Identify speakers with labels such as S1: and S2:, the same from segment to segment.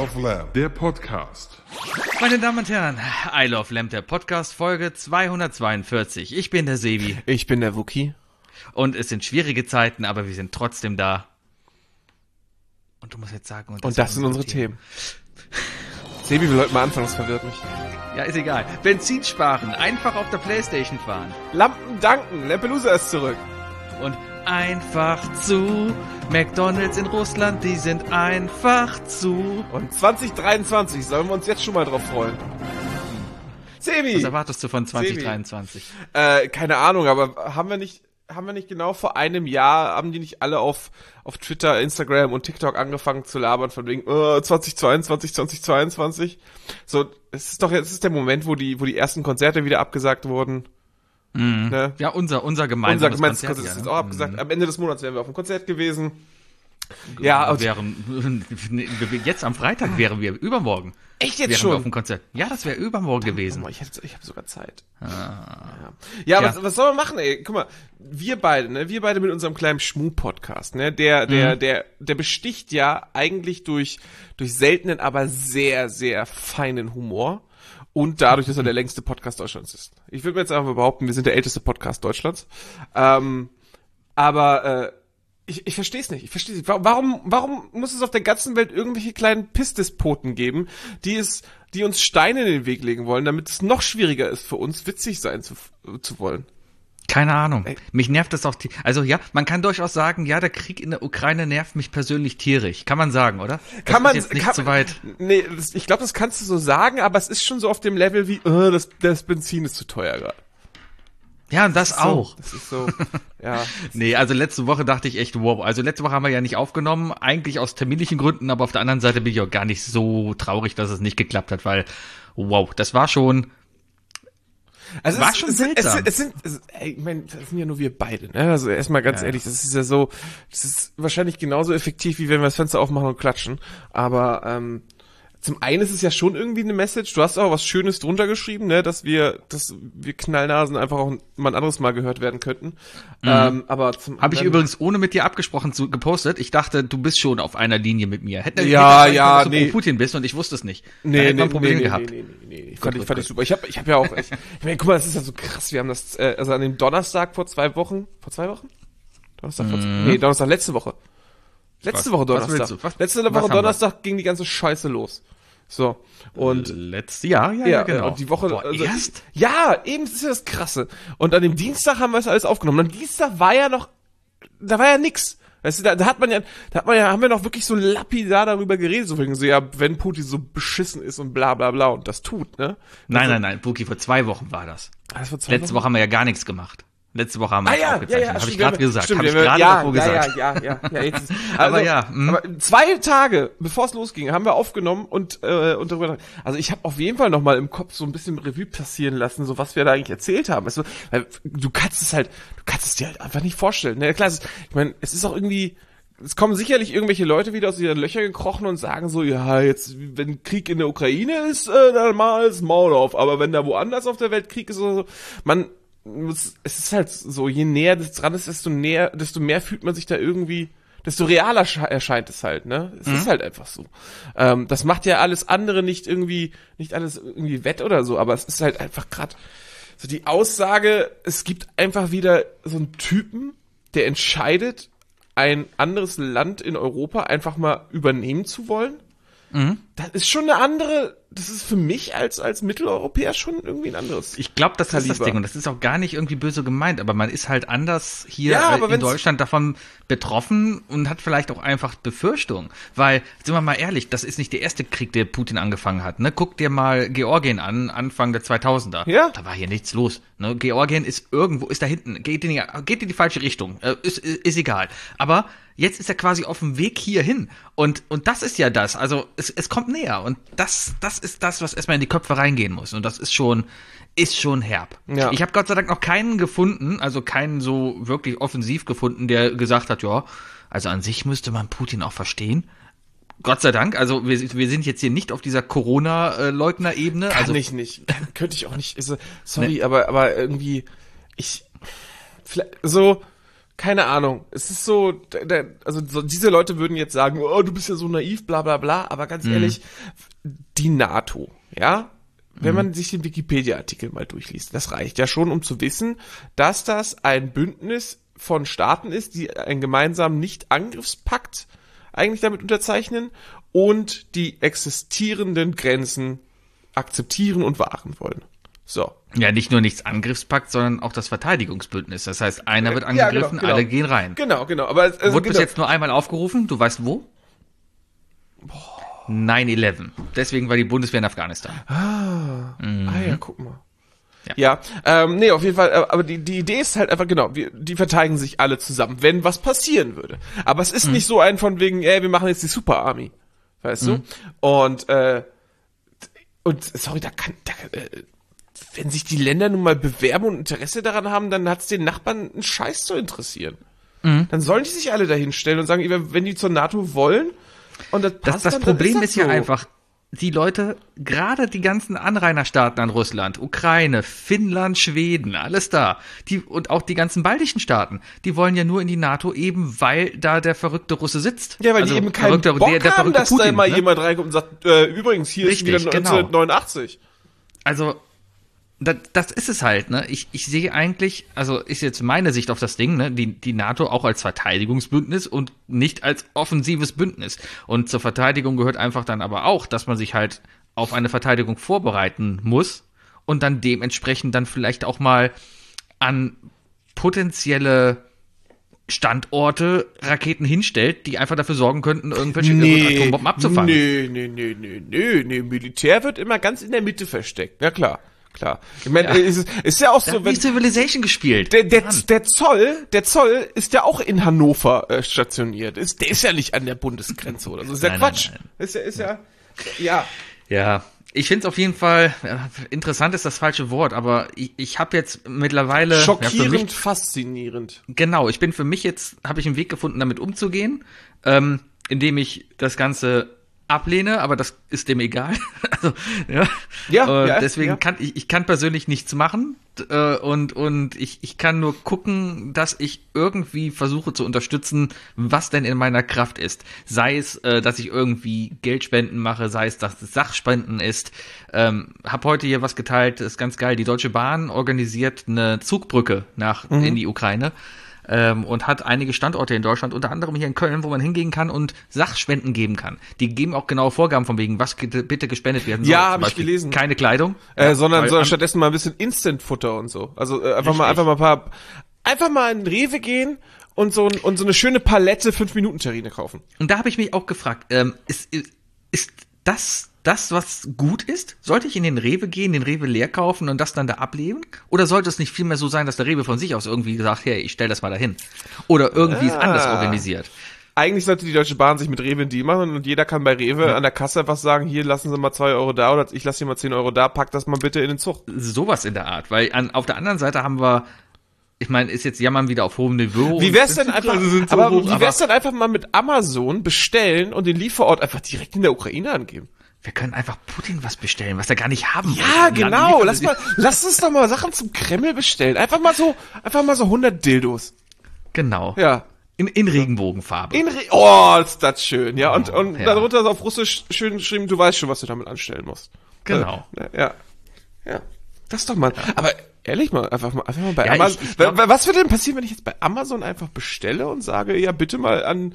S1: of Lamb, der Podcast.
S2: Meine Damen und Herren, I Love Lamb, der Podcast, Folge 242. Ich bin der Sebi.
S3: Ich bin der Wookie.
S2: Und es sind schwierige Zeiten, aber wir sind trotzdem da. Und du musst jetzt sagen...
S3: Und das sind unsere Themen. Sebi will heute mal anfangen, das verwirrt mich.
S2: Ja, ist egal. Benzin sparen, einfach auf der Playstation fahren.
S3: Lampen danken, Lampelusa ist zurück.
S2: Und einfach zu McDonald's in Russland, die sind einfach zu.
S3: Und 2023, sollen wir uns jetzt schon mal drauf freuen. Sebi!
S2: Was erwartest du von 2023?
S3: Keine Ahnung, aber haben wir nicht genau vor einem Jahr, haben die nicht alle auf Twitter, Instagram und TikTok angefangen zu labern von wegen 2022. So, es ist der Moment, wo die ersten Konzerte wieder abgesagt wurden.
S2: Mhm.
S3: Ne?
S2: Ja, unser gemeinsames
S3: Konzert ist jetzt auch abgesagt. Am Ende des Monats wären wir auf dem Konzert gewesen. Ja,
S2: jetzt am Freitag wären wir übermorgen.
S3: Echt jetzt
S2: wären
S3: schon?
S2: Wir auf dem Konzert. Ja, das wäre übermorgen gewesen.
S3: Ich habe sogar Zeit. Ja. Was soll man machen, ey? Guck mal, wir beide mit unserem kleinen Schmu-Podcast, ne? Der besticht ja eigentlich durch seltenen, aber sehr, sehr feinen Humor. Und dadurch, dass er der längste Podcast Deutschlands ist. Ich würde mir jetzt einfach behaupten, wir sind der älteste Podcast Deutschlands. Ich verstehe es nicht. Warum muss es auf der ganzen Welt irgendwelche kleinen Pissdespoten geben, die uns Steine in den Weg legen wollen, damit es noch schwieriger ist für uns, witzig sein zu wollen?
S2: Keine Ahnung. Mich nervt das auch. Also ja, man kann durchaus sagen, ja, der Krieg in der Ukraine nervt mich persönlich tierisch. Kann man sagen, oder? Zu weit.
S3: Nee, ich glaube, das kannst du so sagen, aber es ist schon so auf dem Level wie, das Benzin ist zu teuer gerade.
S2: Ja, und das auch.
S3: Das ist so, ja.
S2: Nee, also letzte Woche dachte ich echt, wow. Also letzte Woche haben wir ja nicht aufgenommen, eigentlich aus terminlichen Gründen, aber auf der anderen Seite bin ich auch gar nicht so traurig, dass es nicht geklappt hat, weil, wow, das war schon...
S3: Also seltsam. Ich meine, das sind ja nur wir beide, ne? Also erstmal ganz ehrlich, das ist ja so, das ist wahrscheinlich genauso effektiv, wie wenn wir das Fenster aufmachen und klatschen. Aber zum einen ist es ja schon irgendwie eine Message. Du hast auch was Schönes drunter geschrieben, ne? Dass wir Knallnasen einfach auch mal ein anderes Mal gehört werden könnten. Aber zum
S2: Habe ich übrigens ohne mit dir abgesprochen gepostet. Ich dachte, du bist schon auf einer Linie mit mir. Dass du pro Putin bist und ich wusste es nicht.
S3: Nee,
S2: ein Problem gehabt.
S3: Nee. Fand ich super. Ich hab ja auch, ich meine, guck mal, das ist ja so krass. Wir haben das, also an dem Donnerstag vor 2 Wochen? Donnerstag letzte Woche. Letzte Woche Donnerstag. Letzte Woche Donnerstag ging die ganze Scheiße los. So. Und
S2: ja, genau.
S3: Und die Woche
S2: erst?
S3: Ja, eben, das ist ja das Krasse. Und an dem Dienstag haben wir es alles aufgenommen. Am Dienstag war ja nix. Weißt du, haben wir noch wirklich so lapidar darüber geredet, so wegen so, ja, wenn Putin so beschissen ist und bla bla bla und das tut, ne?
S2: Nein, Buki, vor 2 Wochen war das. Letzte Woche haben wir ja gar nichts gemacht. Letzte Woche haben wir es aufgezeichnet. Habe ich gerade gesagt. Habe ich gerade davor gesagt.
S3: Ja. Jetzt ist,
S2: aber
S3: aber 2 Tage, bevor es losging, haben wir aufgenommen und darüber. Also ich habe auf jeden Fall noch mal im Kopf so ein bisschen Revue passieren lassen, so was wir da eigentlich erzählt haben. Also, weil du kannst es dir halt einfach nicht vorstellen. Ne? Klar, ich meine, es ist auch irgendwie. Es kommen sicherlich irgendwelche Leute wieder aus ihren Löchern gekrochen und sagen so, ja, jetzt, wenn Krieg in der Ukraine ist, dann mal das Maul auf. Aber wenn da woanders auf der Welt Krieg ist oder so, es ist halt so, je näher das dran ist, desto mehr fühlt man sich da irgendwie, desto realer erscheint es halt, ne? Es ist halt einfach so. Das macht ja alles andere nicht alles irgendwie wett oder so, aber es ist halt einfach gerade so die Aussage, es gibt einfach wieder so einen Typen, der entscheidet, ein anderes Land in Europa einfach mal übernehmen zu wollen. Das ist schon das ist für mich als Mitteleuropäer schon irgendwie ein anderes.
S2: Ich glaube, das ist das Ding und das ist auch gar nicht irgendwie böse gemeint, aber man ist halt anders hier in Deutschland davon betroffen und hat vielleicht auch einfach Befürchtungen, weil, sind wir mal ehrlich, das ist nicht der erste Krieg, der Putin angefangen hat, ne? Guck dir mal Georgien an, Anfang der 2000er. Ja. Da war hier nichts los, ne? Georgien ist da hinten, geht in die falsche Richtung, ist egal, aber jetzt ist er quasi auf dem Weg hierhin. Und das ist ja das. Also es kommt näher. Und das ist das, was erstmal in die Köpfe reingehen muss. Und das ist schon herb. Ja. Ich habe Gott sei Dank noch keinen gefunden, also keinen so wirklich offensiv gefunden, der gesagt hat, ja, also an sich müsste man Putin auch verstehen. Gott sei Dank, also wir sind jetzt hier nicht auf dieser Corona-Leugner-Ebene.
S3: Kann ich nicht. Könnte ich auch nicht. Also, sorry, nee. aber irgendwie, keine Ahnung. Es ist so, diese Leute würden jetzt sagen, oh, du bist ja so naiv, bla bla bla, aber ganz ehrlich, die NATO, ja, wenn man sich den Wikipedia-Artikel mal durchliest, das reicht ja schon, um zu wissen, dass das ein Bündnis von Staaten ist, die einen gemeinsamen Nicht-Angriffspakt eigentlich damit unterzeichnen und die existierenden Grenzen akzeptieren und wahren wollen. So.
S2: Ja, nicht nur Nichts-Angriffspakt, sondern auch das Verteidigungsbündnis. Das heißt, einer wird angegriffen,
S3: genau.
S2: alle gehen rein.
S3: Genau. Aber
S2: wurde bis jetzt nur einmal aufgerufen? Du weißt wo? 9/11. Deswegen war die Bundeswehr in Afghanistan.
S3: Ja, guck mal. Ja, auf jeden Fall, aber die Idee ist halt einfach, genau, die verteidigen sich alle zusammen, wenn was passieren würde. Aber es ist nicht so ein von wegen, wir machen jetzt die Super Army. Weißt du? Und sorry, wenn sich die Länder nun mal bewerben und Interesse daran haben, dann hat es den Nachbarn einen Scheiß zu interessieren. Dann sollen die sich alle dahin stellen und sagen, wenn die zur NATO wollen und das passt,
S2: das Problem
S3: dann
S2: ist ja einfach, die Leute, gerade die ganzen Anrainerstaaten an Russland, Ukraine, Finnland, Schweden, alles da, und auch die ganzen baltischen Staaten, die wollen ja nur in die NATO eben, weil da der verrückte Russe sitzt.
S3: Ja, weil die eben keinen Bock haben, dass Putin, da immer jemand reinkommt und sagt, übrigens, hier
S2: richtig,
S3: ist wieder 1989.
S2: Genau. Also, das ist es halt, ne? Ich sehe eigentlich, also ist jetzt meine Sicht auf das Ding, ne? Die NATO auch als Verteidigungsbündnis und nicht als offensives Bündnis. Und zur Verteidigung gehört einfach dann aber auch, dass man sich halt auf eine Verteidigung vorbereiten muss und dann dementsprechend dann vielleicht auch mal an potenzielle Standorte Raketen hinstellt, die einfach dafür sorgen könnten, irgendwelche Atombomben abzufangen.
S3: Nee. Militär wird immer ganz in der Mitte versteckt. Ja, klar. Ich meine, ist ja auch so,
S2: wenn Civilization gespielt.
S3: Der Zoll ist ja auch in Hannover stationiert. Der ist ja nicht an der Bundesgrenze oder so. Ist ja Quatsch.
S2: Nein. Ja, ich finde es auf jeden Fall, interessant ist das falsche Wort, aber ich habe jetzt mittlerweile...
S3: Schockierend, faszinierend.
S2: Genau, habe ich einen Weg gefunden, damit umzugehen, indem ich das Ganze ablehne, aber das ist dem egal. Also, deswegen kann ich kann persönlich nichts machen und ich kann nur gucken, dass ich irgendwie versuche zu unterstützen, was denn in meiner Kraft ist. Sei es, dass ich irgendwie Geldspenden mache, sei es, dass es Sachspenden ist. Hab heute hier was geteilt, ist ganz geil. Die Deutsche Bahn organisiert eine Zugbrücke in die Ukraine. Und hat einige Standorte in Deutschland, unter anderem hier in Köln, wo man hingehen kann und Sachspenden geben kann. Die geben auch genaue Vorgaben von wegen, was bitte gespendet werden soll.
S3: Ja, habe ich gelesen.
S2: Keine Kleidung.
S3: Sondern stattdessen mal ein bisschen Instant-Futter und so. Also einfach mal in den Rewe gehen und so eine schöne Palette 5-Minuten-Terrine kaufen.
S2: Und da habe ich mich auch gefragt, ist das, was gut ist? Sollte ich in den Rewe gehen, den Rewe leer kaufen und das dann da ablegen? Oder sollte es nicht vielmehr so sein, dass der Rewe von sich aus irgendwie sagt, hey, ich stell das mal dahin? Oder irgendwie ist anders organisiert?
S3: Eigentlich sollte die Deutsche Bahn sich mit Rewe einen Deal machen und jeder kann bei Rewe an der Kasse einfach sagen, hier lassen Sie mal 2 Euro da oder ich lasse hier mal 10 Euro da, pack das mal bitte in den Zug.
S2: Sowas in der Art, weil auf der anderen Seite haben wir, ich meine, ist jetzt Jammern wieder auf hohem Niveau.
S3: Wie wär's denn einfach mal mit Amazon bestellen und den Lieferort einfach direkt in der Ukraine angeben?
S2: Wir können einfach Putin was bestellen, was er gar nicht haben will.
S3: Ja, genau. Lass uns doch mal Sachen zum Kreml bestellen. Einfach mal so 100 Dildos.
S2: Genau.
S3: Ja.
S2: In Regenbogenfarbe.
S3: Ist das schön. Ja, und darunter ist auf Russisch schön geschrieben, du weißt schon, was du damit anstellen musst.
S2: Genau.
S3: Ja. Das ist doch mal. Aber ehrlich mal, einfach mal bei Amazon. Was würde denn passieren, wenn ich jetzt bei Amazon einfach bestelle und sage, ja, bitte mal an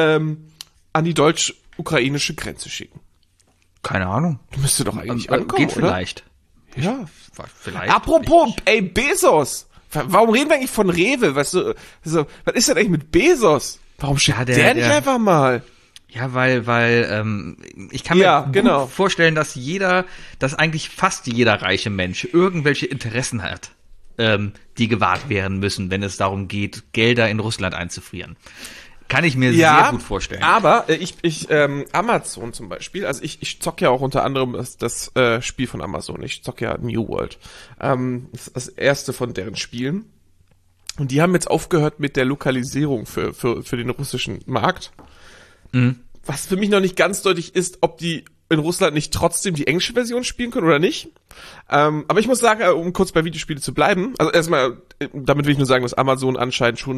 S3: die deutsch-ukrainische Grenze schicken?
S2: Keine Ahnung.
S3: Müsste doch eigentlich ankommen,
S2: geht vielleicht.
S3: Oder? Ja.
S2: Vielleicht.
S3: Apropos, Bezos. Warum reden wir eigentlich von Rewe? Weißt du, was ist denn eigentlich mit Bezos? Warum schickt der nicht einfach mal?
S2: Ja, weil ich kann mir gut vorstellen, dass eigentlich fast jeder reiche Mensch irgendwelche Interessen hat, die gewahrt werden müssen, wenn es darum geht, Gelder in Russland einzufrieren. Kann ich mir sehr gut vorstellen.
S3: Aber Amazon zum Beispiel, also ich zocke ja auch unter anderem das Spiel von Amazon. Ich zocke ja New World. Das ist das erste von deren Spielen. Und die haben jetzt aufgehört mit der Lokalisierung für den russischen Markt.
S2: Mhm.
S3: Was für mich noch nicht ganz deutlich ist, ob die in Russland nicht trotzdem die englische Version spielen können oder nicht. Aber ich muss sagen, um kurz bei Videospielen zu bleiben, also erstmal, damit will ich nur sagen, dass Amazon anscheinend schon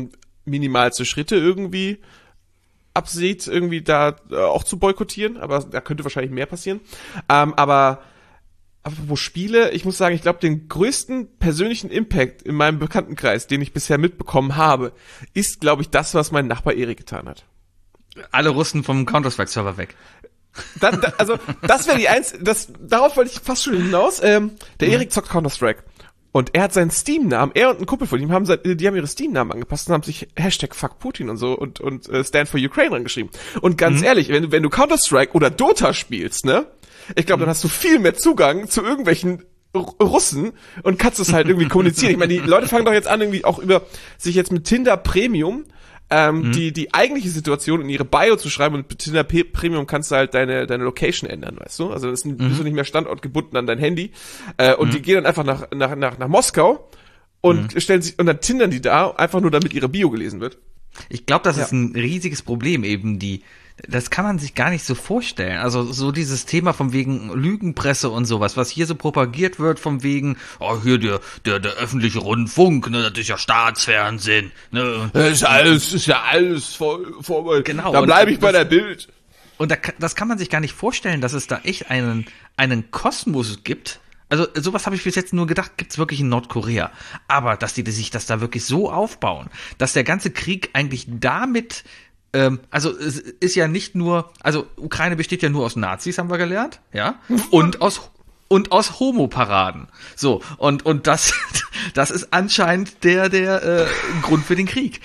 S3: minimalste Schritte irgendwie absieht, irgendwie da auch zu boykottieren, aber da könnte wahrscheinlich mehr passieren. Aber wo Spiele, ich muss sagen, ich glaube, den größten persönlichen Impact in meinem Bekanntenkreis, den ich bisher mitbekommen habe, ist, glaube ich, das, was mein Nachbar Erik getan hat.
S2: Alle Russen vom Counter-Strike-Server weg.
S3: Also, das wäre darauf wollte ich fast schon hinaus. Der Erik zockt Counter-Strike. Und er hat seinen Steam-Namen, er und ein Kumpel von ihm die haben ihre Steam-Namen angepasst und haben sich Hashtag Fuck Putin und so und Stand for Ukraine rangeschrieben. Und ganz ehrlich, wenn du Counter-Strike oder Dota spielst, ne? Ich glaube, dann hast du viel mehr Zugang zu irgendwelchen Russen und kannst es halt irgendwie kommunizieren. Ich meine, die Leute fangen doch jetzt an, irgendwie auch über sich jetzt mit Tinder Premium die eigentliche Situation in ihre Bio zu schreiben, und mit Tinder Premium kannst du halt deine Location ändern, weißt du? Also bist du nicht mehr standortgebunden an dein Handy. Und die gehen dann einfach nach Moskau und stellen sich, und dann tindern die da, einfach nur damit ihre Bio gelesen wird.
S2: Ich glaube, das ist ein riesiges Problem eben, das kann man sich gar nicht so vorstellen. Also so dieses Thema von wegen Lügenpresse und sowas, was hier so propagiert wird, von wegen, oh, hier der öffentliche Rundfunk, ne, das ist ja Staatsfernsehen, ne.
S3: Das ist ja alles voll.
S2: Genau.
S3: Da bleibe ich bei der Bild.
S2: Und das kann man sich gar nicht vorstellen, dass es da echt einen Kosmos gibt. Also sowas habe ich bis jetzt nur gedacht, gibt's wirklich in Nordkorea. Aber dass die sich das da wirklich so aufbauen, dass der ganze Krieg eigentlich damit, also es ist ja nicht nur, also Ukraine besteht ja nur aus Nazis, haben wir gelernt, ja, und aus Homoparaden. So, und das ist anscheinend der Grund für den Krieg.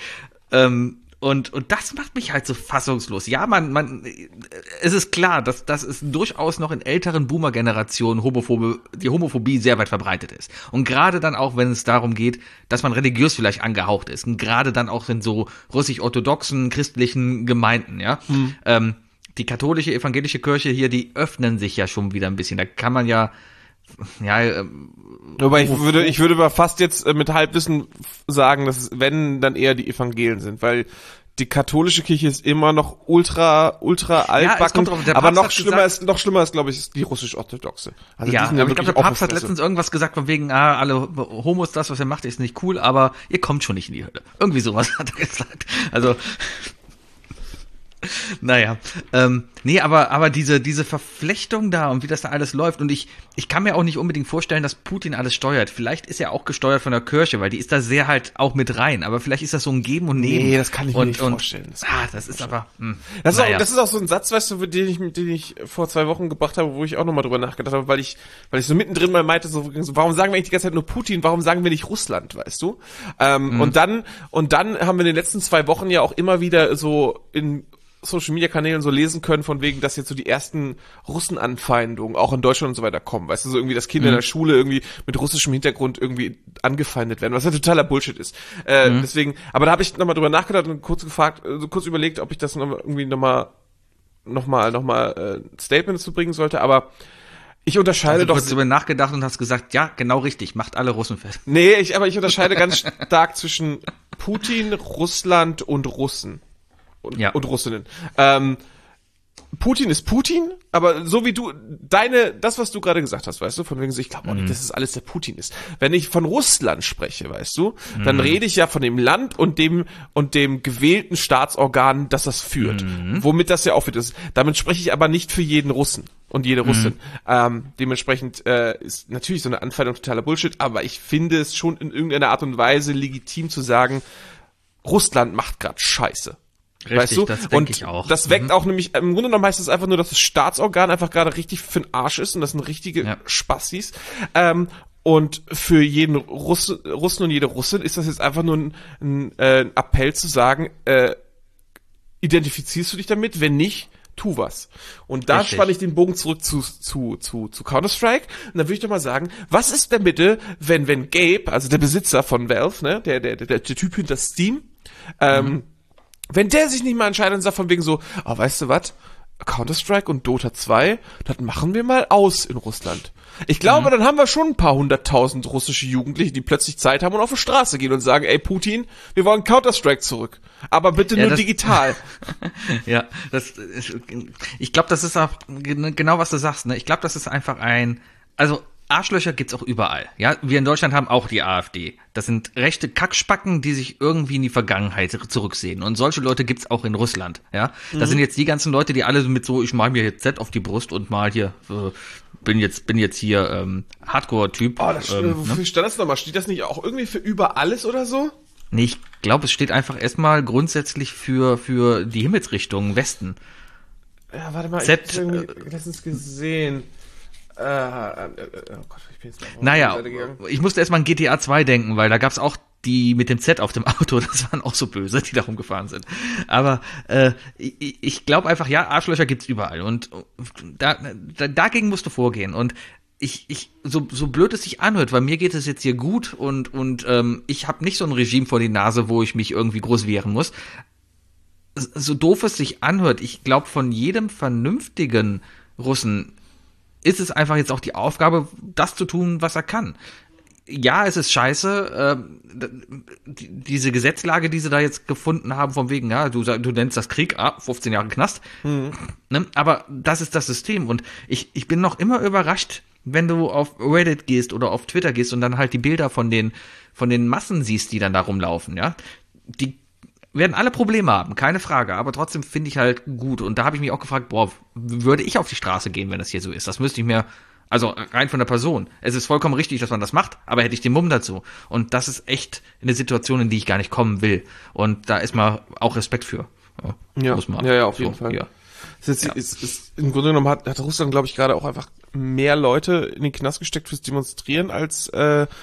S2: Und das macht mich halt so fassungslos. Ja, es ist klar, dass es durchaus noch in älteren Boomer-Generationen die Homophobie sehr weit verbreitet ist. Und gerade dann auch, wenn es darum geht, dass man religiös vielleicht angehaucht ist. Und gerade dann auch in so russisch-orthodoxen, christlichen Gemeinden, ja. Die katholische, evangelische Kirche hier, die öffnen sich ja schon wieder ein bisschen. Da kann man ja,
S3: aber ich würde aber fast jetzt mit Halbwissen sagen, dass es, wenn, dann eher die Evangelien sind, weil die katholische Kirche ist immer noch ultra altbacken, aber noch schlimmer ist, glaube ich, die russisch-orthodoxe. Also
S2: ja, aber ich glaube, der Papst hat letztens irgendwas gesagt von wegen, alle Homos, das, was ihr macht, ist nicht cool, aber ihr kommt schon nicht in die Hölle. Irgendwie sowas hat er gesagt. Also naja, nee, aber diese Verflechtung da und wie das da alles läuft, und ich kann mir auch nicht unbedingt vorstellen, dass Putin alles steuert. Vielleicht ist er auch gesteuert von der Kirche, weil die ist da sehr halt auch mit rein, aber vielleicht ist das so ein Geben und Nehmen.
S3: Nee, das kann ich mir nicht vorstellen.
S2: Das ist aber,
S3: das ist auch so ein Satz, weißt du, den ich vor 2 Wochen gebracht habe, wo ich auch nochmal drüber nachgedacht habe, weil ich so mittendrin mal meinte, so, warum sagen wir eigentlich die ganze Zeit nur Putin, warum sagen wir nicht Russland, weißt du? Und dann haben wir in den letzten 2 Wochen ja auch immer wieder so in Social-Media-Kanälen so lesen können, von wegen, dass jetzt so die ersten Russenanfeindungen auch in Deutschland und so weiter kommen. Weißt du, so irgendwie, dass Kinder in der Schule irgendwie mit russischem Hintergrund irgendwie angefeindet werden, was ja totaler Bullshit ist. Deswegen, aber da habe ich nochmal drüber nachgedacht und kurz überlegt, ob ich das irgendwie nochmal Statement dazu bringen sollte, aber ich unterscheide doch.
S2: Du hast darüber nachgedacht und hast gesagt, ja, genau richtig, macht alle Russen fest.
S3: Nee, aber ich unterscheide ganz stark zwischen Putin, Russland und Russen. Und Russinnen. Putin ist Putin, aber so wie du, das, was du gerade gesagt hast, weißt du, von wegen, ich glaube auch nicht, dass es alles der Putin ist. Wenn ich von Russland spreche, weißt du, dann rede ich ja von dem Land und dem gewählten Staatsorgan, das das führt. Womit das ja auch wird. Damit spreche ich aber nicht für jeden Russen und jede Russin. Dementsprechend ist natürlich so eine Anfeindung totaler Bullshit, aber ich finde es schon in irgendeiner Art und Weise legitim zu sagen, Russland macht gerade Scheiße.
S2: Richtig,
S3: weißt du?
S2: Das denke ich auch.
S3: Das weckt auch nämlich, im Grunde genommen heißt es einfach nur, dass das Staatsorgan einfach gerade richtig für den Arsch ist und das sind richtige Spassis. Und für jeden Russen und jede Russin ist das jetzt einfach nur ein Appell zu sagen, identifizierst du dich damit? Wenn nicht, tu was. Und da spanne ich den Bogen zurück zu Counter-Strike. Und da würde ich doch mal sagen, was ist denn bitte, wenn Gabe, also der Besitzer von Valve, ne, der Typ hinter Steam, wenn der sich nicht mal entscheidet und sagt von wegen so, weißt du was, Counter-Strike und Dota 2, das machen wir mal aus in Russland. Ich glaube, dann haben wir schon ein paar 100.000 russische Jugendliche, die plötzlich Zeit haben und auf die Straße gehen und sagen, ey Putin, wir wollen Counter-Strike zurück. Aber bitte nur digital.
S2: Ja, ich glaube, das ist auch genau, was du sagst, ne? Ich glaube, das ist einfach also Arschlöcher gibt's auch überall. Ja, wir in Deutschland haben auch die AfD. Das sind rechte Kackspacken, die sich irgendwie in die Vergangenheit zurücksehen. Und solche Leute gibt's auch in Russland. Ja, das sind jetzt die ganzen Leute, die alle mit so, ich mal mir jetzt Z auf die Brust und mal hier bin jetzt hier Hardcore-Typ.
S3: Wofür stand das nochmal? Steht das nicht auch irgendwie für über alles oder so?
S2: Nee, ich glaube, es steht einfach erstmal grundsätzlich für die Himmelsrichtung Westen.
S3: Ja, warte mal,
S2: Z,
S3: ich habe irgendwie letztens gesehen. Oh Gott, ich bin jetzt mal
S2: naja, ich musste erstmal an GTA 2 denken, weil da gab's auch die mit dem Z auf dem Auto, das waren auch so böse, die da rumgefahren sind. Aber ich glaube einfach, ja, Arschlöcher gibt's überall und dagegen musst du vorgehen. Und so blöd es sich anhört, weil mir geht es jetzt hier gut und ich habe nicht so ein Regime vor die Nase, wo ich mich irgendwie groß wehren muss. So doof es sich anhört, ich glaube, von jedem vernünftigen Russen ist es einfach jetzt auch die Aufgabe, das zu tun, was er kann. Ja, es ist scheiße, diese Gesetzlage, die sie da jetzt gefunden haben, von wegen, ja, du nennst das Krieg, 15 Jahre Knast, ne? Aber das ist das System und ich bin noch immer überrascht, wenn du auf Reddit gehst oder auf Twitter gehst und dann halt die Bilder von den Massen siehst, die dann da rumlaufen, ja, die werden alle Probleme haben, keine Frage, aber trotzdem finde ich halt gut und da habe ich mich auch gefragt, würde ich auf die Straße gehen, wenn das hier so ist? Das müsste ich mir, also rein von der Person. Es ist vollkommen richtig, dass man das macht, aber hätte ich den Mumm dazu. Und das ist echt eine Situation, in die ich gar nicht kommen will. Und da ist mal auch Respekt für.
S3: Ja,
S2: muss man.
S3: Ja, auf jeden Fall. Ja. Ist im Grunde genommen hat Russland, glaube ich, gerade auch einfach mehr Leute in den Knast gesteckt fürs Demonstrieren, als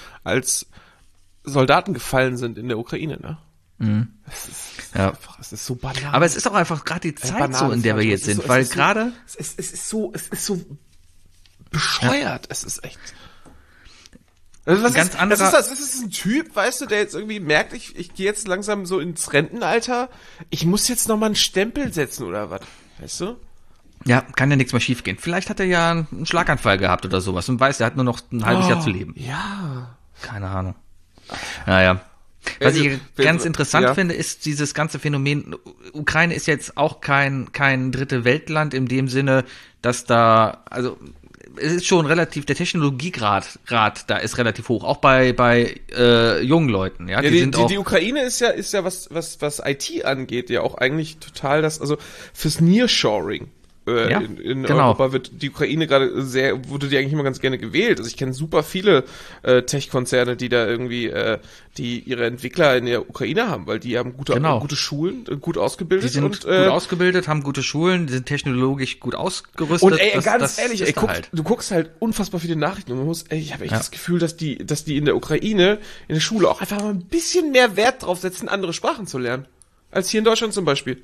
S3: Soldaten gefallen sind in der Ukraine, ne?
S2: Mhm.
S3: Es ist so banal.
S2: Aber es ist auch einfach gerade die Zeit so, in der wir jetzt sind, weil gerade
S3: es ist so bescheuert. Ja. Es ist echt. Also was ist ein Typ, weißt du, der jetzt irgendwie merkt, ich gehe jetzt langsam so ins Rentenalter, ich muss jetzt noch mal einen Stempel setzen oder was, weißt du?
S2: Ja, kann ja nichts mehr schief gehen. Vielleicht hat er ja einen Schlaganfall gehabt oder sowas und weiß, er hat nur noch ein halbes Jahr zu leben.
S3: Ja.
S2: Keine Ahnung. Naja. Was ich ganz interessant finde, ist dieses ganze Phänomen, Ukraine ist jetzt auch kein dritte Weltland in dem Sinne, dass da, also es ist schon relativ, der Technologiegrad da ist relativ hoch, auch bei jungen Leuten. Ja,
S3: die Ukraine ist ja was IT angeht, ja auch eigentlich total also fürs Nearshoring. In Europa wird die Ukraine wurde die eigentlich immer ganz gerne gewählt. Also ich kenne super viele Tech-Konzerne, die da irgendwie die ihre Entwickler in der Ukraine haben, weil die haben gute Schulen, gut ausgebildet.
S2: Die sind gut ausgebildet, haben gute Schulen, die sind technologisch gut ausgerüstet.
S3: Und ganz ehrlich, du guckst halt unfassbar viele Nachrichten und ich habe echt das Gefühl, dass die in der Ukraine, in der Schule auch einfach mal ein bisschen mehr Wert drauf setzen, andere Sprachen zu lernen. Als hier in Deutschland zum Beispiel.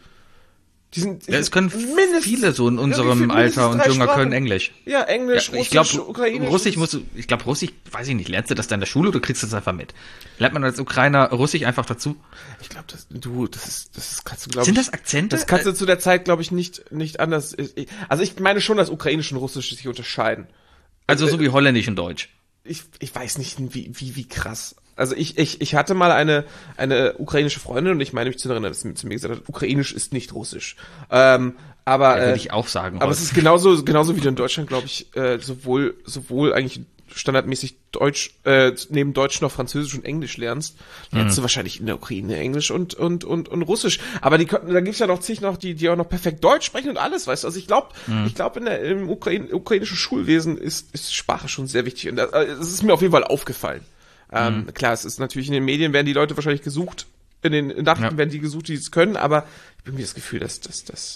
S2: Es können viele so in unserem Alter und Jünger können Englisch.
S3: Ja, Englisch, Russisch, Ukrainisch.
S2: Russisch, weiß ich nicht, lernst du das dann in der Schule oder kriegst du das einfach mit? Lernt man als Ukrainer Russisch einfach dazu?
S3: Ich glaube, das kannst du, glaube ich.
S2: Sind das Akzente?
S3: Das kannst du zu der Zeit, glaube ich, nicht anders. Also ich meine schon, dass Ukrainisch und Russisch sich unterscheiden.
S2: Also so wie Holländisch und Deutsch.
S3: Ich weiß nicht, wie krass. Also ich hatte mal eine ukrainische Freundin und ich meine mich zu erinnern, dass sie zu mir gesagt hat, Ukrainisch ist nicht Russisch. Aber
S2: würde ich auch sagen.
S3: Aber es ist genauso wie du in Deutschland, glaube ich, sowohl eigentlich standardmäßig Deutsch, neben Deutsch noch Französisch und Englisch lernst du wahrscheinlich in der Ukraine Englisch und Russisch. Aber da gibt's ja noch zig noch, die auch noch perfekt Deutsch sprechen und alles, weißt du. Also ich glaube im ukrainischen Schulwesen ist Sprache schon sehr wichtig und es ist mir auf jeden Fall aufgefallen. Klar, es ist natürlich in den Medien werden die Leute wahrscheinlich gesucht, in den Nachrichten werden die gesucht, die es können, aber ich habe mir das Gefühl, dass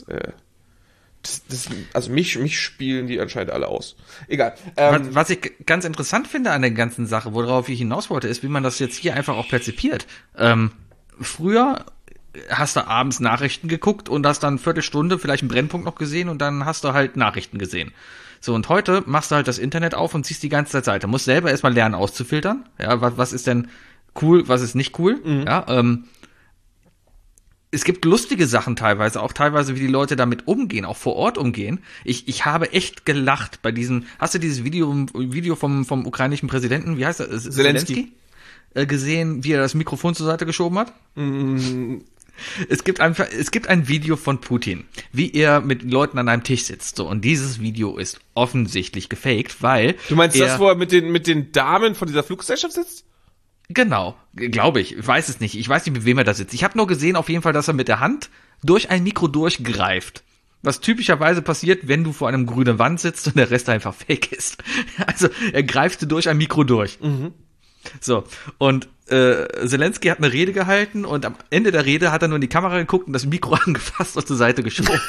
S3: also mich spielen die anscheinend alle aus. Egal.
S2: Was ich ganz interessant finde an der ganzen Sache, worauf ich hinaus wollte, ist, wie man das jetzt hier einfach auch perzipiert. Früher hast du abends Nachrichten geguckt und hast dann eine Viertelstunde vielleicht einen Brennpunkt noch gesehen und dann hast du halt Nachrichten gesehen. So, und heute machst du halt das Internet auf und ziehst die ganze Zeit Seite. Musst selber erstmal lernen auszufiltern. Ja, was ist denn cool, was ist nicht cool? Ja, es gibt lustige Sachen teilweise, auch teilweise, wie die Leute damit umgehen, auch vor Ort umgehen. Ich habe echt gelacht bei diesem, hast du dieses Video vom ukrainischen Präsidenten, wie heißt er? Zelensky? Gesehen, wie er das Mikrofon zur Seite geschoben hat? Es gibt ein Video von Putin, wie er mit Leuten an einem Tisch sitzt. So, und dieses Video ist offensichtlich gefaked, weil
S3: Du meinst das, wo er mit den Damen von dieser Fluggesellschaft sitzt?
S2: Genau, glaube ich. Ich weiß es nicht. Ich weiß nicht, mit wem er da sitzt. Ich habe nur gesehen auf jeden Fall, dass er mit der Hand durch ein Mikro durchgreift. Was typischerweise passiert, wenn du vor einem grünen Wand sitzt und der Rest einfach fake ist. Also er greift durch ein Mikro durch. Mhm. So, und Zelensky hat eine Rede gehalten und am Ende der Rede hat er nur in die Kamera geguckt und das Mikro angefasst und zur Seite geschoben.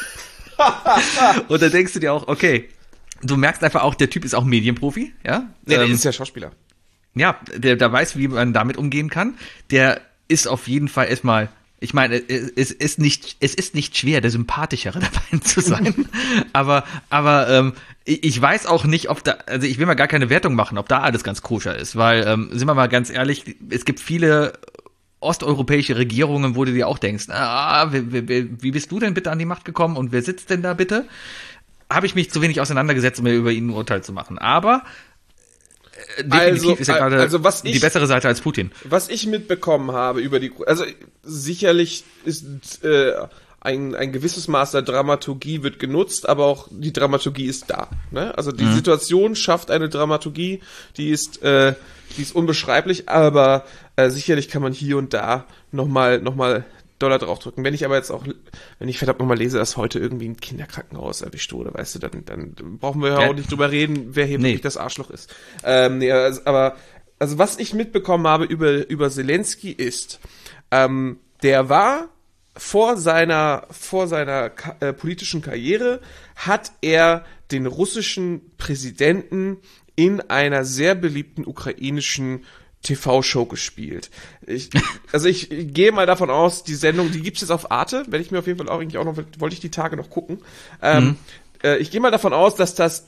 S2: Und da denkst du dir auch, okay, du merkst einfach auch, der Typ ist auch Medienprofi, ja?
S3: Der ist ja Schauspieler.
S2: Ja, der weiß, wie man damit umgehen kann. Der ist auf jeden Fall erstmal, ich meine, es ist nicht schwer, der Sympathischere dabei zu sein. aber ich weiß auch nicht, ob da, also ich will mal gar keine Wertung machen, ob da alles ganz koscher ist, weil, sind wir mal ganz ehrlich, es gibt viele osteuropäische Regierungen, wo du dir auch denkst, wie bist du denn bitte an die Macht gekommen und wer sitzt denn da bitte? Habe ich mich zu wenig auseinandergesetzt, um mir über ihn ein Urteil zu machen. Aber definitiv ist er gerade die bessere Seite als Putin.
S3: Was ich mitbekommen habe also sicherlich ist ein gewisses Maß der Dramaturgie wird genutzt, aber auch die Dramaturgie ist da. Ne? Also die Situation schafft eine Dramaturgie, die ist unbeschreiblich, aber sicherlich kann man hier und da nochmal Dollar draufdrücken. Wenn ich verdammt nochmal lese, dass heute irgendwie ein Kinderkrankenhaus erwischt wurde, weißt du, dann brauchen wir ja auch nicht drüber reden, wer hier wirklich das Arschloch ist. Aber was ich mitbekommen habe über Zelensky ist, der war vor seiner politischen Karriere, hat er den russischen Präsidenten in einer sehr beliebten ukrainischen TV-Show gespielt. Ich gehe mal davon aus, die Sendung, die gibt's jetzt auf Arte, werde ich mir auf jeden Fall wollte ich die Tage noch gucken. Ich gehe mal davon aus, dass das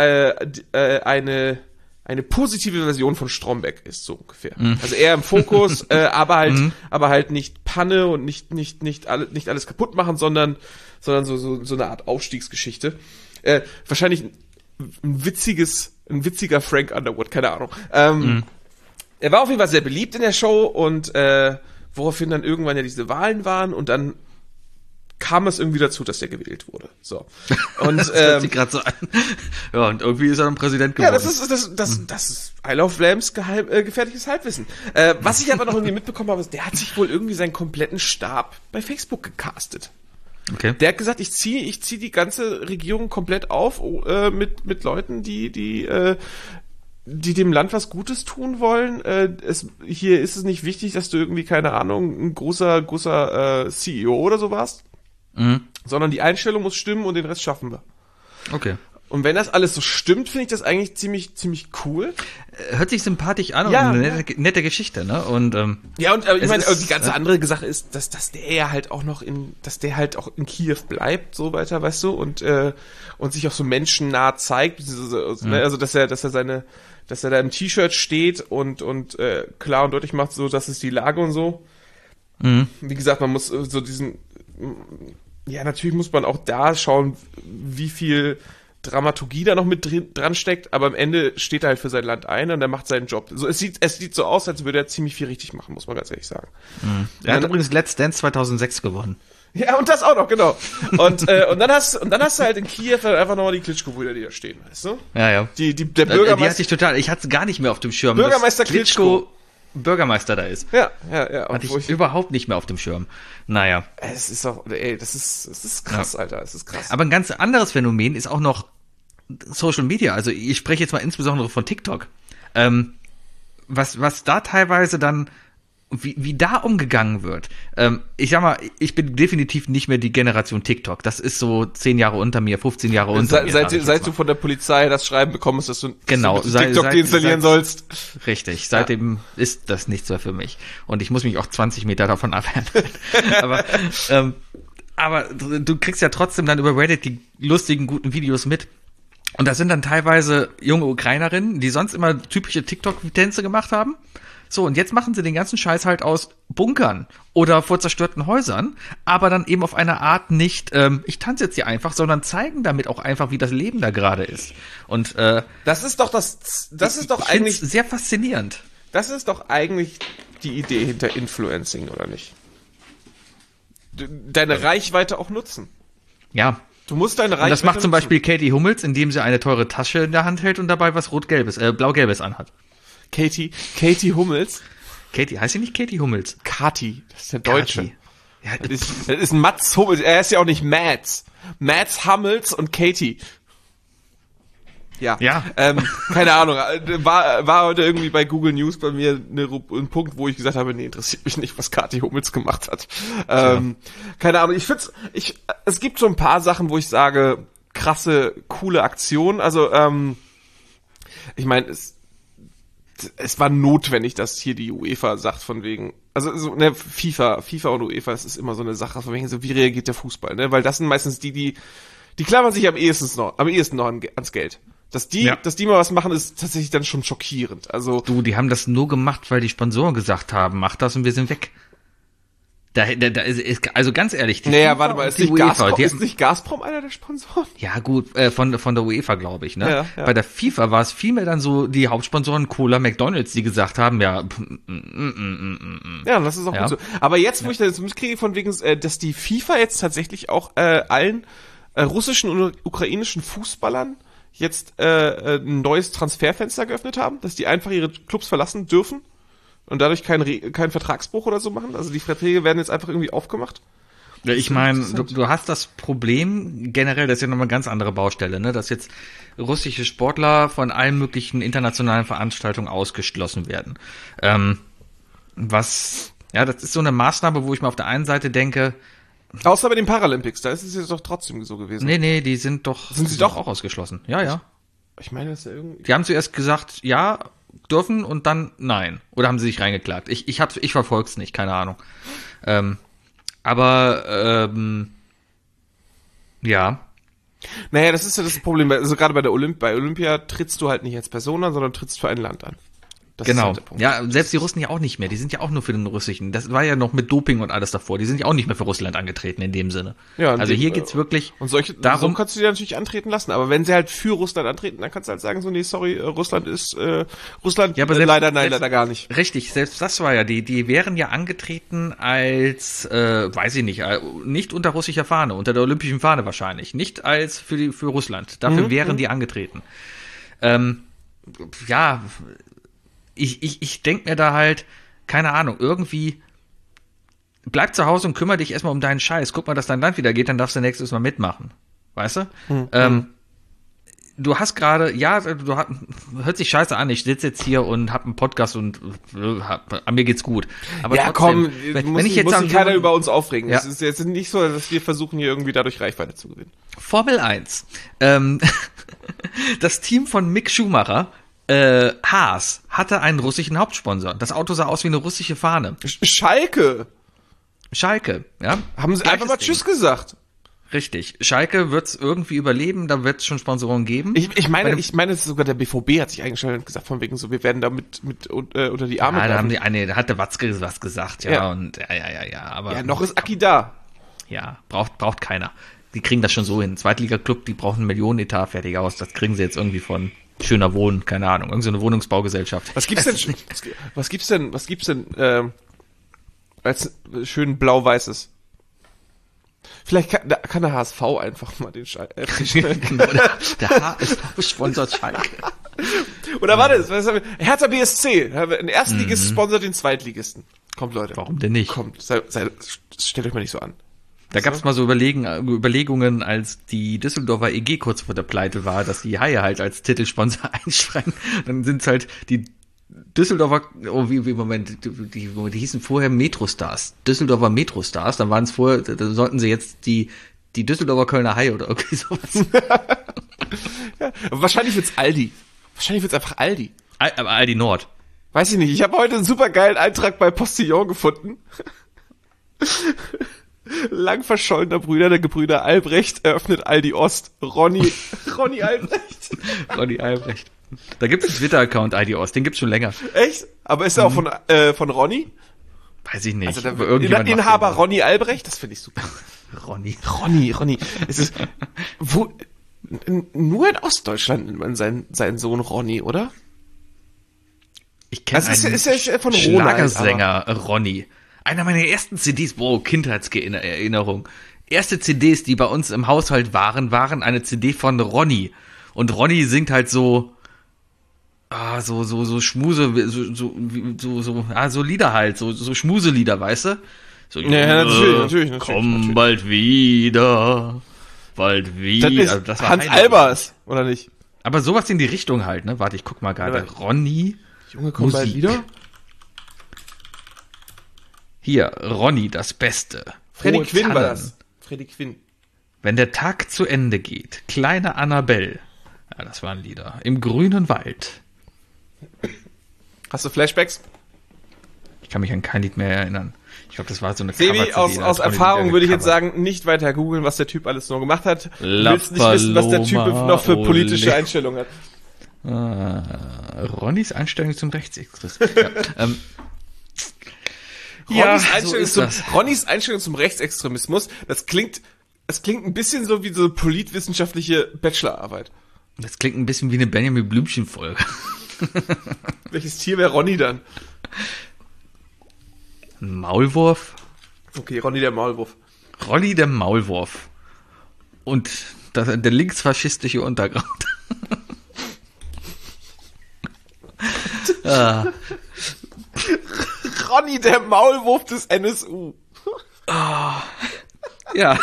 S3: eine positive Version von Stromberg ist, so ungefähr. Also eher im Fokus, aber halt nicht Panne und nicht alles kaputt machen, sondern so eine Art Aufstiegsgeschichte. Wahrscheinlich ein witziger Frank Underwood, keine Ahnung. Er war auf jeden Fall sehr beliebt in der Show und woraufhin dann irgendwann ja diese Wahlen waren und dann kam es irgendwie dazu, dass er gewählt wurde. So. Und
S2: das hört sich gerade so an. Ja, und irgendwie ist er dann Präsident geworden.
S3: Ja, das ist I Love Lambs gefährliches Halbwissen. Was ich aber noch irgendwie mitbekommen habe, ist, der hat sich wohl irgendwie seinen kompletten Stab bei Facebook gecastet.
S2: Okay.
S3: Der hat gesagt, ich zieh die ganze Regierung komplett auf mit Leuten, die dem Land was Gutes tun wollen. Hier ist es nicht wichtig, dass du irgendwie, keine Ahnung, ein großer CEO oder so warst, sondern die Einstellung muss stimmen und den Rest schaffen wir.
S2: Okay.
S3: Und wenn das alles so stimmt, finde ich das eigentlich ziemlich cool.
S2: Hört sich sympathisch an
S3: ja,
S2: und eine nette Geschichte, ne? Und
S3: ja, und ich meine, die ganze andere Sache ist, dass der ja halt auch in Kiew bleibt, so weiter, weißt du, und sich auch so menschennah zeigt, also dass er da im T-Shirt steht und klar und deutlich macht, so, das ist die Lage und so. Wie gesagt, man muss so natürlich muss man auch da schauen, wie viel Dramaturgie da noch mit dran steckt, aber am Ende steht er halt für sein Land ein und er macht seinen Job. So, es sieht so aus, als würde er ziemlich viel richtig machen, muss man ganz ehrlich sagen.
S2: Er hat übrigens Let's Dance 2006 gewonnen.
S3: Ja, und das auch noch, genau. Und dann hast du halt in Kiew halt einfach nochmal die Klitschko-Brüder, die da stehen, weißt du?
S2: Ja.
S3: Der Bürgermeister.
S2: Die hatte ich total, ich hatte es gar nicht mehr auf dem Schirm.
S3: Bürgermeister Klitschko
S2: Bürgermeister da ist.
S3: Ja.
S2: Hatte ich überhaupt nicht mehr auf dem Schirm. Naja.
S3: Es ist doch, das ist krass, ja. Alter, es ist krass.
S2: Aber ein ganz anderes Phänomen ist auch noch Social Media. Also ich spreche jetzt mal insbesondere von TikTok. Was da teilweise dann, wie da umgegangen wird. Ich sag mal, ich bin definitiv nicht mehr die Generation TikTok. Das ist so 10 Jahre unter mir, 15 Jahre unter mir.
S3: Seit du von der Polizei das Schreiben bekommst, dass du
S2: TikTok
S3: deinstallieren sollst.
S2: Richtig, seitdem ist das nichts mehr für mich. Und ich muss mich auch 20 Meter davon abwehren. aber du kriegst ja trotzdem dann über Reddit die lustigen, guten Videos mit. Und das sind dann teilweise junge Ukrainerinnen, die sonst immer typische TikTok-Tänze gemacht haben. So, und jetzt machen sie den ganzen Scheiß halt aus Bunkern oder vor zerstörten Häusern, aber dann eben auf eine Art nicht, ich tanze jetzt hier einfach, sondern zeigen damit auch einfach, wie das Leben da gerade ist. Und
S3: das ist doch eigentlich
S2: sehr faszinierend.
S3: Das ist doch eigentlich die Idee hinter Influencing, oder nicht? deine Reichweite auch nutzen.
S2: Ja.
S3: Du musst deine Reichweite
S2: Und das macht zum
S3: nutzen.
S2: Beispiel Katie Hummels, indem sie eine teure Tasche in der Hand hält und dabei was blau-gelbes anhat.
S3: Katie Hummels.
S2: Katie, heißt sie nicht Katie Hummels?
S3: Kati, das ist der Deutsche.
S2: Kathi. Ja,
S3: Das ist Mats Hummels, er ist ja auch nicht Mats. Mats Hummels und Katie. Ja. Keine Ahnung, war heute irgendwie bei Google News bei mir ein Punkt, wo ich gesagt habe, nee, interessiert mich nicht, was Kathi Hummels gemacht hat. Keine Ahnung, es gibt so ein paar Sachen, wo ich sage, krasse, coole Aktion. Also, ich meine, es war notwendig, dass hier die UEFA sagt von wegen, also so, ne, FIFA und UEFA, es ist immer so eine Sache von wegen, so wie reagiert der Fußball, ne? Weil das sind meistens die klammern sich am ehesten noch ans Geld. Dass die mal was machen, ist tatsächlich dann schon schockierend. Also
S2: die haben das nur gemacht, weil die Sponsoren gesagt haben, mach das und wir sind weg. Also ganz ehrlich.
S3: Warte mal, ist nicht Gazprom einer der Sponsoren?
S2: Ja gut, von der UEFA, glaube ich. Ne?
S3: Ja.
S2: Bei der FIFA war es vielmehr dann so die Hauptsponsoren Cola, McDonald's, die gesagt haben,
S3: Ja, das ist auch gut so. Aber jetzt, wo ich das mitkriege, von wegen, dass die FIFA jetzt tatsächlich auch allen russischen und ukrainischen Fußballern jetzt ein neues Transferfenster geöffnet haben, dass die einfach ihre Clubs verlassen dürfen und dadurch keinen Vertragsbruch oder so machen. Also die Verträge werden jetzt einfach irgendwie aufgemacht.
S2: Ja, ich meine, du hast das Problem generell, das ist ja nochmal eine ganz andere Baustelle, ne, dass jetzt russische Sportler von allen möglichen internationalen Veranstaltungen ausgeschlossen werden. Das ist so eine Maßnahme, wo ich mir auf der einen Seite denke,
S3: außer bei den Paralympics, da ist es jetzt doch trotzdem so gewesen.
S2: Nee, die sind sie doch auch ausgeschlossen. Ja.
S3: Ich meine, das ist ja irgendwie...
S2: Die haben zuerst gesagt, ja, dürfen und dann nein. Oder haben sie sich reingeklagt? Ich verfolg's nicht, keine Ahnung. Ja.
S3: Naja, das ist ja das Problem. Also gerade bei Olympia trittst du halt nicht als Person an, sondern trittst für ein Land an. Das
S2: genau.
S3: ist halt der Punkt.
S2: Ja, selbst die Russen ja auch nicht mehr. Die sind ja auch nur für den russischen. Das war ja noch mit Doping und alles davor. Die sind ja auch nicht mehr für Russland angetreten in dem Sinne.
S3: Ja,
S2: also hier geht's wirklich
S3: darum. So kannst du die natürlich antreten lassen. Aber wenn sie halt für Russland antreten, dann kannst du halt sagen, so, nee, sorry, Russland ist,
S2: ja, aber
S3: leider gar nicht.
S2: Richtig, selbst das war ja, die wären ja angetreten als, weiß ich nicht unter russischer Fahne, unter der olympischen Fahne wahrscheinlich. Nicht als für Russland. Dafür wären die angetreten. Ich denke mir da halt, keine Ahnung, irgendwie bleib zu Hause und kümmere dich erstmal um deinen Scheiß. Guck mal, dass dein Land wieder geht, dann darfst du nächstes Mal mitmachen. Weißt du? Du hast gerade, hört sich scheiße an, ich sitze jetzt hier und hab einen Podcast und an mir geht's gut. Aber
S3: ja,
S2: trotzdem,
S3: wenn ich jetzt muss sich keiner über uns aufregen.
S2: Ja.
S3: Es ist jetzt nicht so, dass wir versuchen, hier irgendwie dadurch Reichweite zu gewinnen.
S2: Formel 1. Das Team von Mick Schumacher, Haas, hatte einen russischen Hauptsponsor. Das Auto sah aus wie eine russische Fahne.
S3: Schalke,
S2: ja.
S3: Haben sie einfach mal Tschüss gesagt.
S2: Richtig. Schalke wird's irgendwie überleben, da wird's schon Sponsoren geben.
S3: Ich meine, sogar der BVB hat sich eingestellt und gesagt, von wegen so, wir werden da mit unter die Arme
S2: da hat der Watzke was gesagt, und aber.
S3: Ja, noch ist Aki da.
S2: Ja, braucht keiner. Die kriegen das schon so hin. Zweitliga-Club, die brauchen einen Millionenetat fertig aus. Das kriegen sie jetzt irgendwie von Schöner Wohnen, keine Ahnung, irgend so eine Wohnungsbaugesellschaft.
S3: Was gibt's denn als schön blau-weißes? Vielleicht kann der HSV einfach mal den Schalke.
S2: Genau, der HSV sponsert Schalke.
S3: Oder warte, was haben wir? Hertha BSC, ein Erstligist sponsert den Zweitligisten. Kommt, Leute.
S2: Warum denn nicht?
S3: Kommt, stellt euch mal nicht so an.
S2: Da gab es mal so Überlegungen, als die Düsseldorfer EG kurz vor der Pleite war, dass die Haie halt als Titelsponsor einschreiben. Dann sind es halt die Düsseldorfer, die hießen vorher Metrostars. Düsseldorfer Metrostars, dann waren es vorher, da sollten sie jetzt die Düsseldorfer Kölner Haie oder irgendwie sowas.
S3: Ja, wahrscheinlich wird's Aldi. Wahrscheinlich wird's einfach Aldi.
S2: Aber Aldi Nord.
S3: Weiß ich nicht. Ich habe heute einen supergeilen Eintrag bei Postillon gefunden. Lang verschollener Brüder der Gebrüder Albrecht eröffnet Aldi Ost. Ronny Albrecht.
S2: Ronny Albrecht. Da gibt es einen Twitter-Account Aldi Ost, den gibt's schon länger.
S3: Echt? Aber ist er auch von Ronny?
S2: Weiß ich nicht.
S3: Also Inhaber Ronny Albrecht? Das finde ich super.
S2: Ronny.
S3: Es ist, nur in Ostdeutschland nennt man seinen Sohn Ronny, oder?
S2: Ich kenne einen
S3: ist ja von
S2: Schlagersänger, Ronny. Einer meiner ersten CDs, Kindheitserinnerung. Erste CDs, die bei uns im Haushalt waren eine CD von Ronny. Und Ronny singt halt so Schmuse, so Lieder halt, so Schmuselieder, weißt du? So,
S3: ja, natürlich.
S2: Komm bald wieder.
S3: Das war Hans Albers, oder nicht?
S2: Aber sowas in die Richtung halt, ne? Warte, ich guck mal gerade. Ja. Ronny.
S3: Junge, komm bald wieder.
S2: Hier, Ronny, das Beste.
S3: Freddy Quinn war das. Freddy Quinn.
S2: Wenn der Tag zu Ende geht. Kleine Annabelle. Ja, das waren Lieder. Im grünen Wald.
S3: Hast du Flashbacks?
S2: Ich kann mich an kein Lied mehr erinnern. Ich glaube, das war so eine
S3: Sebi, aus Erfahrung würde ich jetzt sagen, nicht weiter googeln, was der Typ alles noch gemacht hat. Du willst nicht wissen, was der Typ noch für politische Einstellungen hat.
S2: Ronnys Einstellung zum Rechtsextremismus.
S3: Ronnys Einstellung zum Rechtsextremismus, das klingt ein bisschen so wie so politwissenschaftliche Bachelorarbeit.
S2: Das klingt ein bisschen wie eine Benjamin Blümchen-Folge.
S3: Welches Tier wäre Ronny dann?
S2: Ein Maulwurf?
S3: Okay, Ronny der Maulwurf.
S2: Ronny der Maulwurf. Und der linksfaschistische Untergrund.
S3: Ronny der Maulwurf des NSU.
S2: Ja.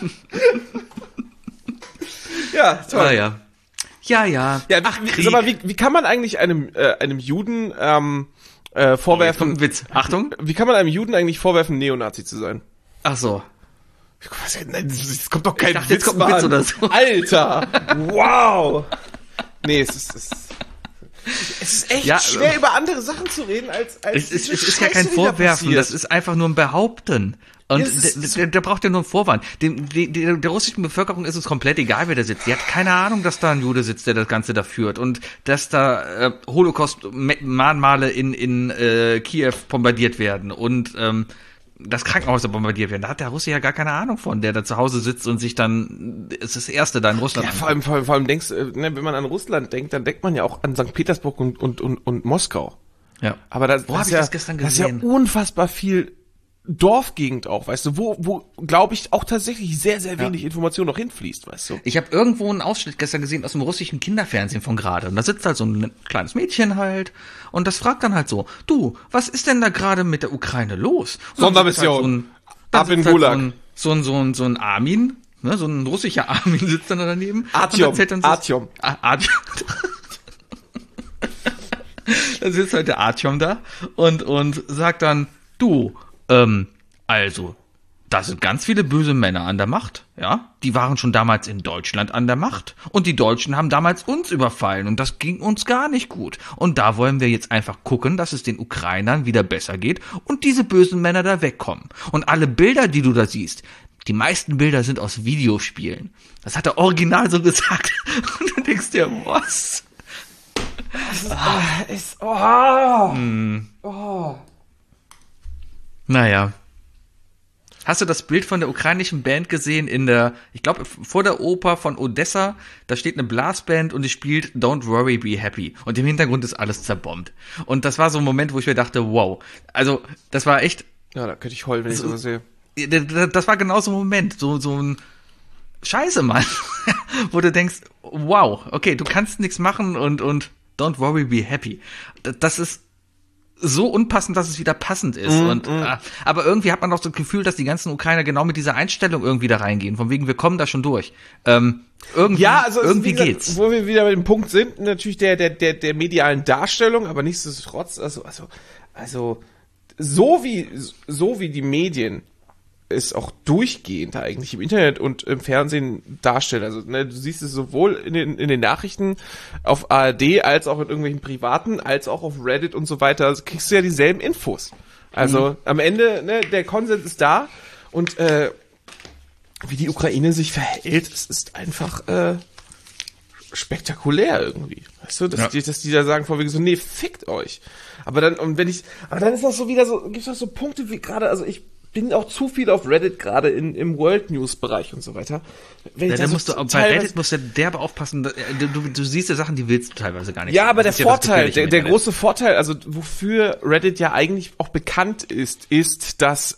S3: Ja, toll.
S2: Ja.
S3: Ach, sag mal, wie kann man eigentlich einem Juden vorwerfen?
S2: Witz. Achtung.
S3: Wie kann man einem Juden eigentlich vorwerfen, Neonazi zu sein?
S2: Ach so.
S3: Es kommt doch kein
S2: Witz.
S3: Jetzt kommt ein Witz oder so. Alter! Wow! Nee, es ist echt schwer, über andere Sachen zu reden, als
S2: es ist ja kein Vorwerfen, das ist einfach nur ein Behaupten. Und der braucht ja nur einen Vorwand. Der russischen Bevölkerung ist es komplett egal, wer da sitzt. Die hat keine Ahnung, dass da ein Jude sitzt, der das Ganze da führt. Und dass da Holocaust-Mahnmale in Kiew bombardiert werden. Und das Krankenhäuser bombardiert werden. Da hat der Russe ja gar keine Ahnung von, der da zu Hause sitzt und sich dann, ist das Erste da in Russland.
S3: Ja, vor allem denkst, wenn man an Russland denkt, dann denkt man ja auch an St. Petersburg und Moskau.
S2: Ja.
S3: Aber das ist ja unfassbar viel Dorfgegend auch, weißt du, wo glaube ich auch tatsächlich sehr, sehr wenig Information noch hinfließt, weißt du.
S2: Ich habe irgendwo einen Ausschnitt gestern gesehen aus dem russischen Kinderfernsehen von gerade und da sitzt halt so ein kleines Mädchen halt und das fragt dann halt so, du, was ist denn da gerade mit der Ukraine los?
S3: Sondermission. Ab in Gulag.
S2: So ein Armin, ne, so ein russischer Armin sitzt dann daneben.
S3: Artyom.
S2: Dann sitzt halt der Artyom da und sagt dann, du, also, da sind ganz viele böse Männer an der Macht, ja? Die waren schon damals in Deutschland an der Macht und die Deutschen haben damals uns überfallen und das ging uns gar nicht gut. Und da wollen wir jetzt einfach gucken, dass es den Ukrainern wieder besser geht und diese bösen Männer da wegkommen. Und alle Bilder, die du da siehst, die meisten Bilder sind aus Videospielen. Das hat er original so gesagt. Und du denkst dir, was? Naja. Hast du das Bild von der ukrainischen Band gesehen ich glaube, vor der Oper von Odessa, da steht eine Blasband und die spielt Don't Worry, Be Happy. Und im Hintergrund ist alles zerbombt. Und das war so ein Moment, wo ich mir dachte, wow. Also, das war echt...
S3: Ja, da könnte ich heulen, wenn ich sowas sehe.
S2: Das war genau so ein Moment, so ein Scheiße, Mann. Wo du denkst, wow, okay, du kannst nichts machen und Don't Worry, Be Happy. Das ist so unpassend, dass es wieder passend ist. Aber irgendwie hat man doch so das Gefühl, dass die ganzen Ukrainer genau mit dieser Einstellung irgendwie da reingehen. Von wegen, wir kommen da schon durch. Irgendwie geht's.
S3: Wo wir wieder bei dem Punkt sind, natürlich der medialen Darstellung, aber nichtsdestotrotz, also so wie die Medien es auch durchgehend eigentlich im Internet und im Fernsehen darstellen. Also du siehst es sowohl in den Nachrichten auf ARD als auch in irgendwelchen privaten, als auch auf Reddit und so weiter. Also kriegst du ja dieselben Infos. Also am Ende, der Konsens ist da und wie die Ukraine sich verhält, es ist einfach spektakulär irgendwie. Weißt du, dass die da sagen vor wegen so, nee, fickt euch. Aber dann ist das so wieder so, gibt's auch so Punkte wie gerade, also ich bin auch zu viel auf Reddit, gerade im World News Bereich und so weiter.
S2: Bei Reddit musst du derbe aufpassen, du siehst ja Sachen, die willst du teilweise gar nicht.
S3: Ja, aber der Vorteil, der große Vorteil, also wofür Reddit ja eigentlich auch bekannt ist, dass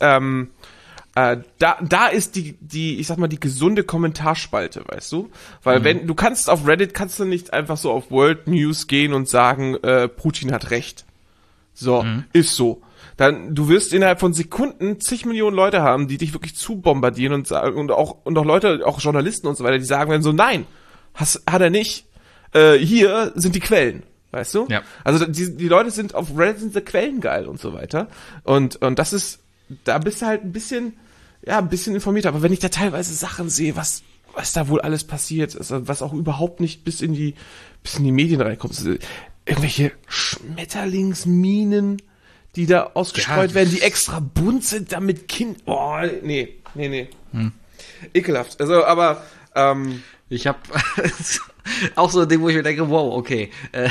S3: da ist die, ich sag mal, die gesunde Kommentarspalte, weißt du? Weil wenn du kannst auf Reddit kannst du nicht einfach so auf World News gehen und sagen, Putin hat recht. So, ist so. Dann, du wirst innerhalb von Sekunden zig Millionen Leute haben, die dich wirklich zubombardieren und sagen, und auch Leute, auch Journalisten und so weiter, die sagen werden so, nein, hat er nicht, hier sind die Quellen, weißt du? Ja. Also die Leute sind auf Reddit sind die Quellen geil und so weiter. Und das ist, da bist du halt ein bisschen informiert. Aber wenn ich da teilweise Sachen sehe, was da wohl alles passiert, also was auch überhaupt nicht bis in die Medien reinkommt, irgendwelche Schmetterlingsminen, die da ausgestreut werden, die extra bunt sind, damit nee. Ekelhaft. Also, aber,
S2: ich habe auch so ein Ding, wo ich mir denke, wow, okay.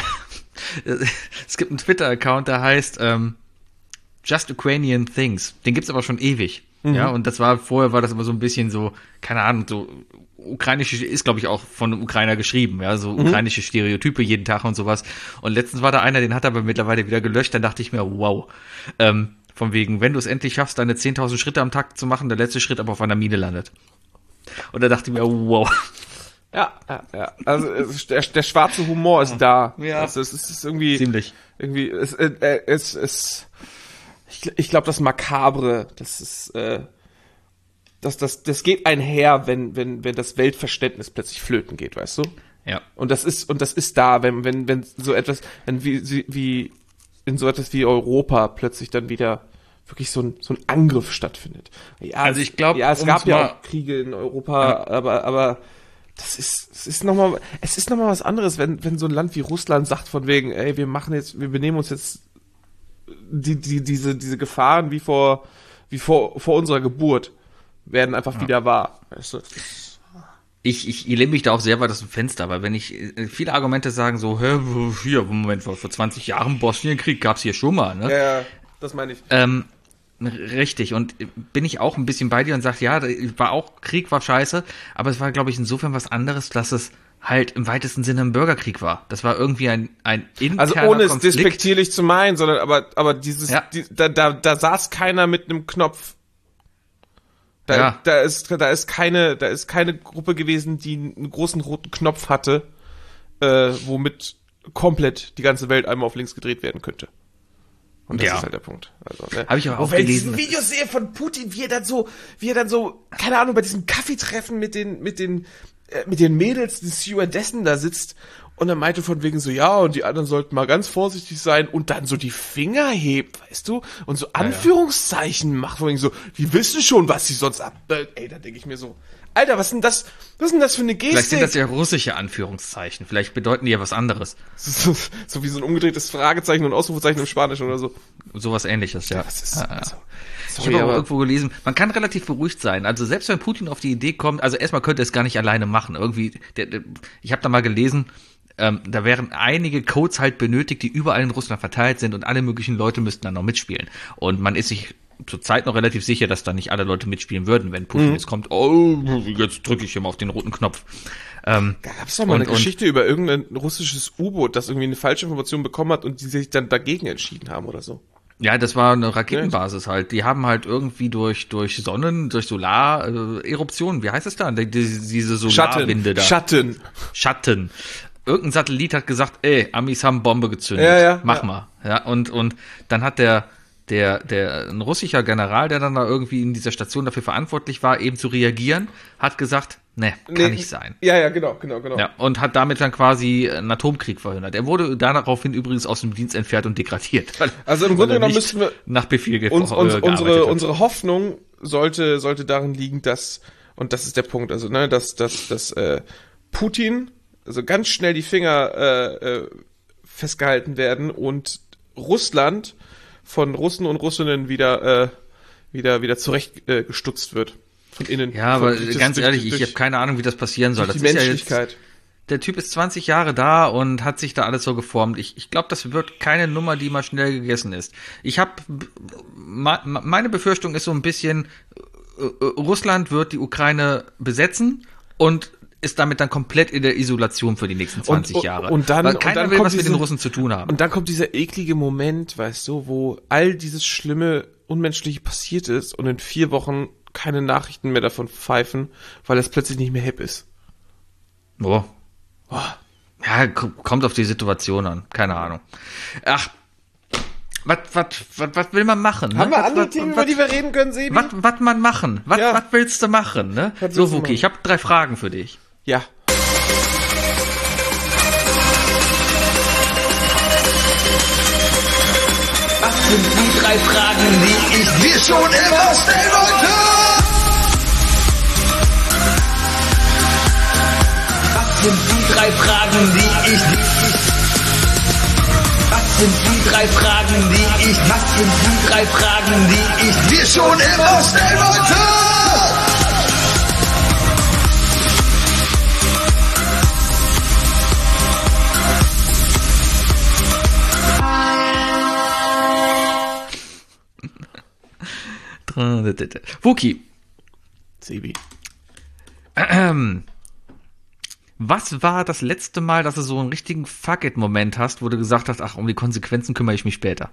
S2: Es gibt einen Twitter-Account, der heißt Just Ukrainian Things. Den gibt's aber schon ewig. Ja, und vorher war das immer so ein bisschen so, keine Ahnung, so ukrainische, ist glaube ich auch von einem Ukrainer geschrieben, ja, so ukrainische Stereotype jeden Tag und sowas. Und letztens war da einer, den hat er aber mittlerweile wieder gelöscht, dann dachte ich mir, wow, von wegen, wenn du es endlich schaffst, deine 10.000 Schritte am Tag zu machen, der letzte Schritt aber auf einer Mine landet. Und da dachte ich mir, wow.
S3: Ja. Also der schwarze Humor ist da.
S2: Ja.
S3: Also es ist irgendwie
S2: ziemlich.
S3: Irgendwie ich glaube, das Makabre, das ist das geht einher, wenn das Weltverständnis plötzlich flöten geht, weißt du?
S2: Ja.
S3: Und das ist da, wenn so etwas, wie in so etwas wie Europa plötzlich dann wieder wirklich so ein Angriff stattfindet. Ja,
S2: also ich glaube,
S3: ja, es gab ja auch Kriege in Europa, aber es ist noch mal was anderes, wenn so ein Land wie Russland sagt von wegen, ey, wir benehmen uns jetzt diese Gefahren wie vor unserer Geburt werden einfach wieder wahr. Weißt du?
S2: Ich lehne mich da auch sehr weit aus dem Fenster, aber wenn viele Argumente sagen so, hier, Moment, vor 20 Jahren Bosnienkrieg gab's hier schon mal, ne?
S3: Ja, das meine ich.
S2: Richtig, und bin ich auch ein bisschen bei dir und sage, ja, Krieg war scheiße, aber es war, glaube ich, insofern was anderes, dass es halt im weitesten Sinne ein Bürgerkrieg war. Das war irgendwie ein interner
S3: Also ohne
S2: Konflikt.
S3: Es despektierlich zu meinen, sondern aber dieses, da saß keiner mit einem Knopf. Da ist keine Gruppe gewesen, die einen großen roten Knopf hatte, womit komplett die ganze Welt einmal auf links gedreht werden könnte. Und das ist halt der Punkt. Also, ne?
S2: Habe ich aber auch gelesen.
S3: Wenn ich ein Video sehe von Putin, wie er dann so, keine Ahnung, bei diesem Kaffeetreffen mit den Mädels, die Stewardessen da sitzt und dann meinte von wegen so, ja, und die anderen sollten mal ganz vorsichtig sein und dann so die Finger hebt, weißt du, und so Anführungszeichen macht, von wegen so, die wissen schon, was sie sonst ey, da denke ich mir so, Alter, was ist denn das für eine Gestik?
S2: Vielleicht sind das ja russische Anführungszeichen, vielleicht bedeuten die ja was anderes.
S3: So wie so ein umgedrehtes Fragezeichen und Ausrufezeichen im Spanischen oder so.
S2: Sowas Ähnliches, ja.
S3: Das ist, also,
S2: ich habe aber irgendwo gelesen, man kann relativ beruhigt sein. Also selbst wenn Putin auf die Idee kommt, also erstmal könnte er es gar nicht alleine machen. Irgendwie, ich habe da mal gelesen, da wären einige Codes halt benötigt, die überall in Russland verteilt sind und alle möglichen Leute müssten dann noch mitspielen. Und man ist sich zurzeit noch relativ sicher, dass da nicht alle Leute mitspielen würden, wenn Putin jetzt kommt, jetzt drücke ich immer auf den roten Knopf.
S3: Da gab es doch mal eine Geschichte über irgendein russisches U-Boot, das irgendwie eine falsche Information bekommen hat und die sich dann dagegen entschieden haben oder so.
S2: Ja, das war eine Raketenbasis halt. Die haben halt irgendwie durch Solar-Eruptionen, wie heißt es da? Diese Solarwinde da.
S3: Schatten.
S2: Irgendein Satellit hat gesagt, Amis haben Bombe gezündet.
S3: Ja,
S2: Mach mal. Ja, und dann hat ein russischer General, der dann da irgendwie in dieser Station dafür verantwortlich war, eben zu reagieren, hat gesagt, kann nicht sein.
S3: Ja, genau.
S2: Ja, und hat damit dann quasi einen Atomkrieg verhindert. Er wurde daraufhin übrigens aus dem Dienst entfernt und degradiert.
S3: Also im Grunde genommen müssen wir
S2: nach Befehl
S3: unsere Hoffnung sollte darin liegen, dass, und das ist der Punkt, also dass Putin, also ganz schnell die Finger festgehalten werden und Russland von Russen und Russinnen wieder zurechtgestutzt wird. Von innen.
S2: Ja, aber ganz ehrlich, ich habe keine Ahnung, wie das passieren soll. Das
S3: die Menschlichkeit.
S2: der Typ ist 20 Jahre da und hat sich da alles so geformt. Ich glaube, das wird keine Nummer, die mal schnell gegessen ist. Meine Befürchtung ist so ein bisschen, Russland wird die Ukraine besetzen und ist damit dann komplett in der Isolation für die nächsten 20 Jahre.
S3: Und dann,
S2: weil keiner
S3: und dann
S2: will
S3: kommt
S2: was mit den Russen zu tun haben.
S3: Und dann kommt dieser eklige Moment, weißt du, wo all dieses schlimme, unmenschliche passiert ist und in 4 Wochen keine Nachrichten mehr davon pfeifen, weil es plötzlich nicht mehr hip ist.
S2: Ja, kommt auf die Situation an. Keine Ahnung. Ach, was will man machen? Ne?
S3: Haben wir andere Themen, über die wir reden können, Sebi?
S2: Was man machen? Was willst du machen? Ne? So, Wookie, ich habe 3 Fragen für dich.
S3: Ja.
S4: Was sind die 3 Fragen, die ich dir schon immer stellen wollte? Was sind die 3 Fragen, die ich... Was sind die 3 Fragen, die ich... Was sind die 3 Fragen, die ich dir schon immer stellen wollte?
S2: Wookie.
S3: Sebi.
S2: Was war das letzte Mal, dass du so einen richtigen Fuck-it-Moment hast, wo du gesagt hast, ach, um die Konsequenzen kümmere ich mich später?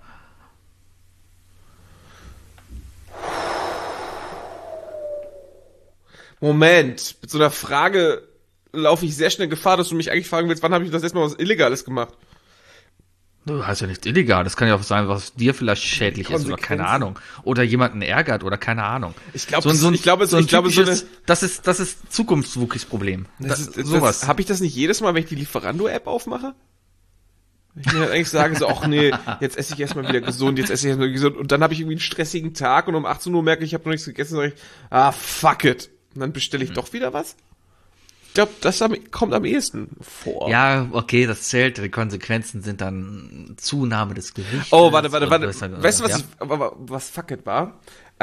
S3: Moment, mit so einer Frage laufe ich sehr schnell Gefahr, dass du mich eigentlich fragen willst, wann habe ich das letzte Mal was Illegales gemacht?
S2: Du hast ja nichts illegal. Das kann ja auch sein, was dir vielleicht schädlich ist oder keine Ahnung. Oder jemanden ärgert oder keine Ahnung.
S3: Ich glaube, das
S2: ist Zukunftswookies Problem.
S3: Sowas. Habe ich das nicht jedes Mal, wenn ich die Lieferando-App aufmache? Wenn ich mir halt eigentlich sage, so, ach nee, jetzt esse ich erstmal wieder gesund, und dann habe ich irgendwie einen stressigen Tag und um 18 Uhr merke ich habe noch nichts gegessen, sage ich, fuck it. Und dann bestelle ich doch wieder was. Ich glaube, das kommt am ehesten vor.
S2: Ja, okay, das zählt. Die Konsequenzen sind dann Zunahme des Gewichts.
S3: Oh, warte. Weißt du, was fuck it war?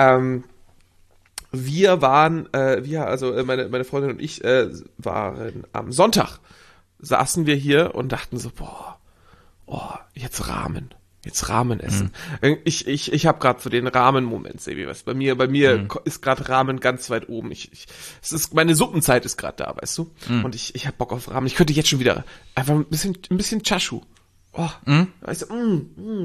S3: Wir waren, meine Freundin und ich waren am Sonntag, saßen wir hier und dachten so, jetzt Ramen essen. Ich habe gerade so den Ramen-Moment, Sebi, was bei mir ist gerade Ramen ganz weit oben. Meine Suppenzeit ist gerade da, weißt du? Und ich habe Bock auf Ramen. Ich könnte jetzt schon wieder einfach ein bisschen Chashu. Weißt du,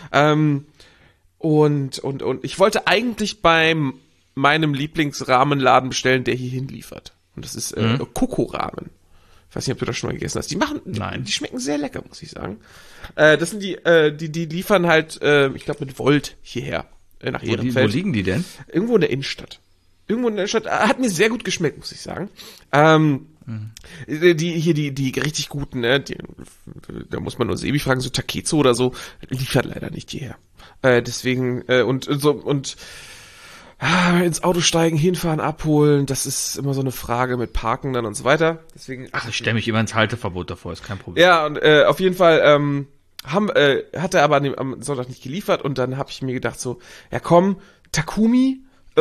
S3: und ich wollte eigentlich bei meinem Lieblingsramenladen bestellen, der hier hinliefert. Und das ist Koko-Ramen. Ich weiß nicht, ob du das schon mal gegessen hast. Die schmecken sehr lecker, muss ich sagen. Das sind die liefern halt, ich glaube mit Volt hierher, nach Ehrenfeld.
S2: Wo liegen die denn?
S3: Irgendwo in der Innenstadt. Hat mir sehr gut geschmeckt, muss ich sagen. Die richtig guten, ne, da muss man nur Sebi fragen, so Takezo oder so, liefert leider nicht hierher. Deswegen, ins Auto steigen, hinfahren, abholen, das ist immer so eine Frage mit Parken dann und so weiter. Deswegen.
S2: Ich stelle mich immer ins Halteverbot davor, ist kein Problem.
S3: Ja, und auf jeden Fall hat er aber am Sonntag nicht geliefert und dann habe ich mir gedacht so, ja komm, Takumi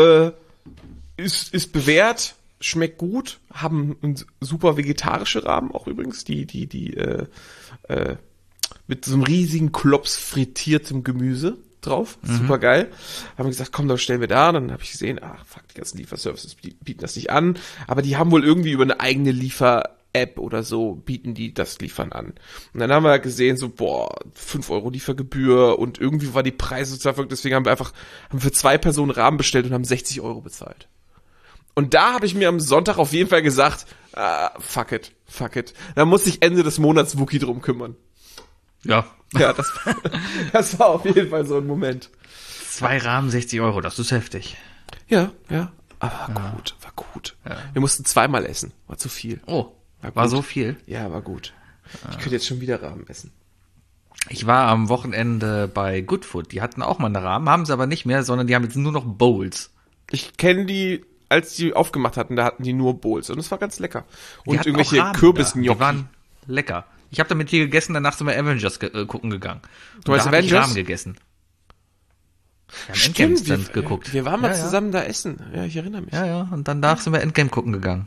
S3: ist bewährt, schmeckt gut, haben super vegetarische Rahmen auch übrigens, die mit so einem riesigen Klops frittiertem Gemüse drauf, super geil. Haben wir gesagt, komm, dann stellen wir da. Dann habe ich gesehen, die ganzen Lieferservices bieten das nicht an, aber die haben wohl irgendwie über eine eigene Liefer-App oder so, bieten die das Liefern an. Und dann haben wir gesehen, so, 5 € Liefergebühr und irgendwie war die Preise total verrückt, deswegen haben wir für 2 Personen Rahmen bestellt und haben 60 € bezahlt. Und da habe ich mir am Sonntag auf jeden Fall gesagt, fuck it. Da muss sich Ende des Monats Wookie drum kümmern.
S2: Ja.
S3: Ja, das war auf jeden Fall so ein Moment.
S2: 2 Rahmen, 60 €, das ist heftig.
S3: Ja. Aber war gut. Ja. Wir mussten 2-mal essen, war zu viel.
S2: Oh, war so viel?
S3: Ja, war gut. Ich könnte jetzt schon wieder Rahmen essen.
S2: Ich war am Wochenende bei Goodfood, die hatten auch mal eine Rahmen, haben sie aber nicht mehr, sondern die haben jetzt nur noch Bowls.
S3: Ich kenne die, als die aufgemacht hatten, da hatten die nur Bowls und das war ganz lecker. Und irgendwelche
S2: Kürbisgnocchi. Die waren lecker. Ich habe da mit dir gegessen, danach sind wir Avengers gucken gegangen.
S3: Du hast Avengers?
S2: Rahmen gegessen.
S3: Wir haben Endgame geguckt. Wir waren mal zusammen da essen. Ja, ich erinnere mich.
S2: Ja, und danach sind wir Endgame gucken gegangen.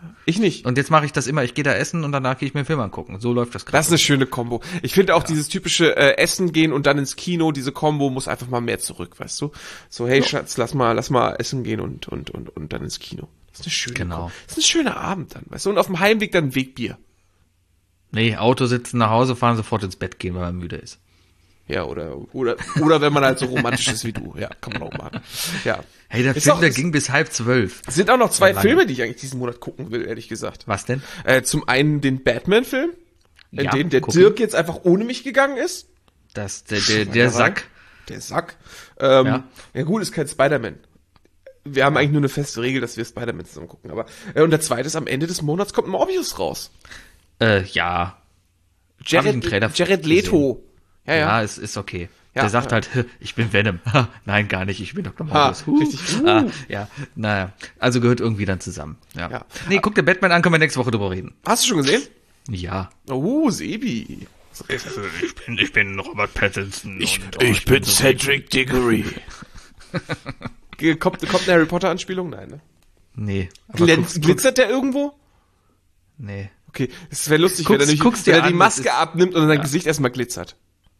S3: Ich nicht.
S2: Und jetzt mache ich das immer, ich gehe da essen und danach gehe ich mir einen Film angucken. So läuft das gerade.
S3: Das ist eine schöne Kombo. Ich finde auch dieses typische Essen gehen und dann ins Kino, diese Kombo muss einfach mal mehr zurück, weißt du? So, hey Schatz, lass mal essen gehen und dann ins Kino. Das ist eine schöne Kombo. Das ist ein schöner Abend dann, weißt du? Und auf dem Heimweg dann ein Wegbier.
S2: Nee, Auto sitzen, nach Hause fahren, sofort ins Bett gehen, weil man müde ist.
S3: Ja, oder wenn man halt so romantisch ist wie du. Ja, kann man auch machen. Ja.
S2: Hey, der Film, der ging bis 11:30.
S3: Es sind auch noch 2 Filme, die ich eigentlich diesen Monat gucken will, ehrlich gesagt.
S2: Was denn?
S3: Zum einen den Batman-Film, in
S2: Ja,
S3: den der
S2: gucken.
S3: Dirk jetzt einfach ohne mich gegangen ist.
S2: Der Sack.
S3: Der Sack.
S2: Ja.
S3: Ja gut, ist kein Spider-Man. Wir haben eigentlich nur eine feste Regel, dass wir Spider-Man zusammen gucken. Aber und der zweite ist, am Ende des Monats kommt Morbius raus.
S2: Ja. Hab ich einen Trailer
S3: Jared Leto. Ja.
S2: Ja, es ist okay.
S3: Ja,
S2: Der sagt halt, ich bin Venom. Nein, gar nicht, ich bin Dr. Morbius.
S3: Richtig.
S2: Ja, naja. Also gehört irgendwie dann zusammen. Ja.
S3: Ja.
S2: Nee, guck dir Batman an, können wir nächste Woche drüber reden.
S3: Hast du schon gesehen?
S2: Ja.
S3: Sebi.
S2: Ich bin Robert Pattinson.
S3: Ich bin Cedric Diggory. Kommt eine Harry Potter Anspielung? Nein, ne?
S2: Nee. Aber
S3: Glitzert der irgendwo?
S2: Nee.
S3: Okay, es wäre lustig, wenn er die Maske abnimmt und sein Gesicht erstmal glitzert.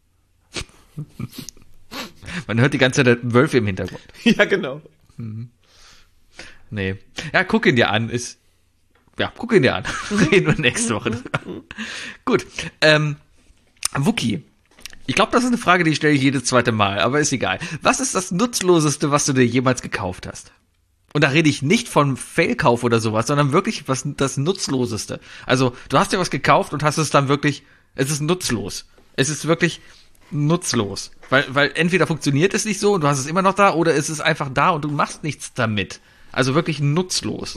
S2: Man hört die ganze Zeit Wölfe im Hintergrund.
S3: Ja, genau.
S2: Nee. Ja, guck ihn dir an. Guck ihn dir an. Reden wir nächste Woche. Gut. Wookie. Ich glaube, das ist eine Frage, die stelle ich jedes zweite Mal, aber ist egal. Was ist das Nutzloseste, was du dir jemals gekauft hast? Und da rede ich nicht von Failkauf oder sowas, sondern wirklich das Nutzloseste. Also, du hast dir was gekauft und hast es dann wirklich, es ist nutzlos. Es ist wirklich nutzlos. Weil entweder funktioniert es nicht so und du hast es immer noch da, oder es ist einfach da und du machst nichts damit. Also wirklich nutzlos.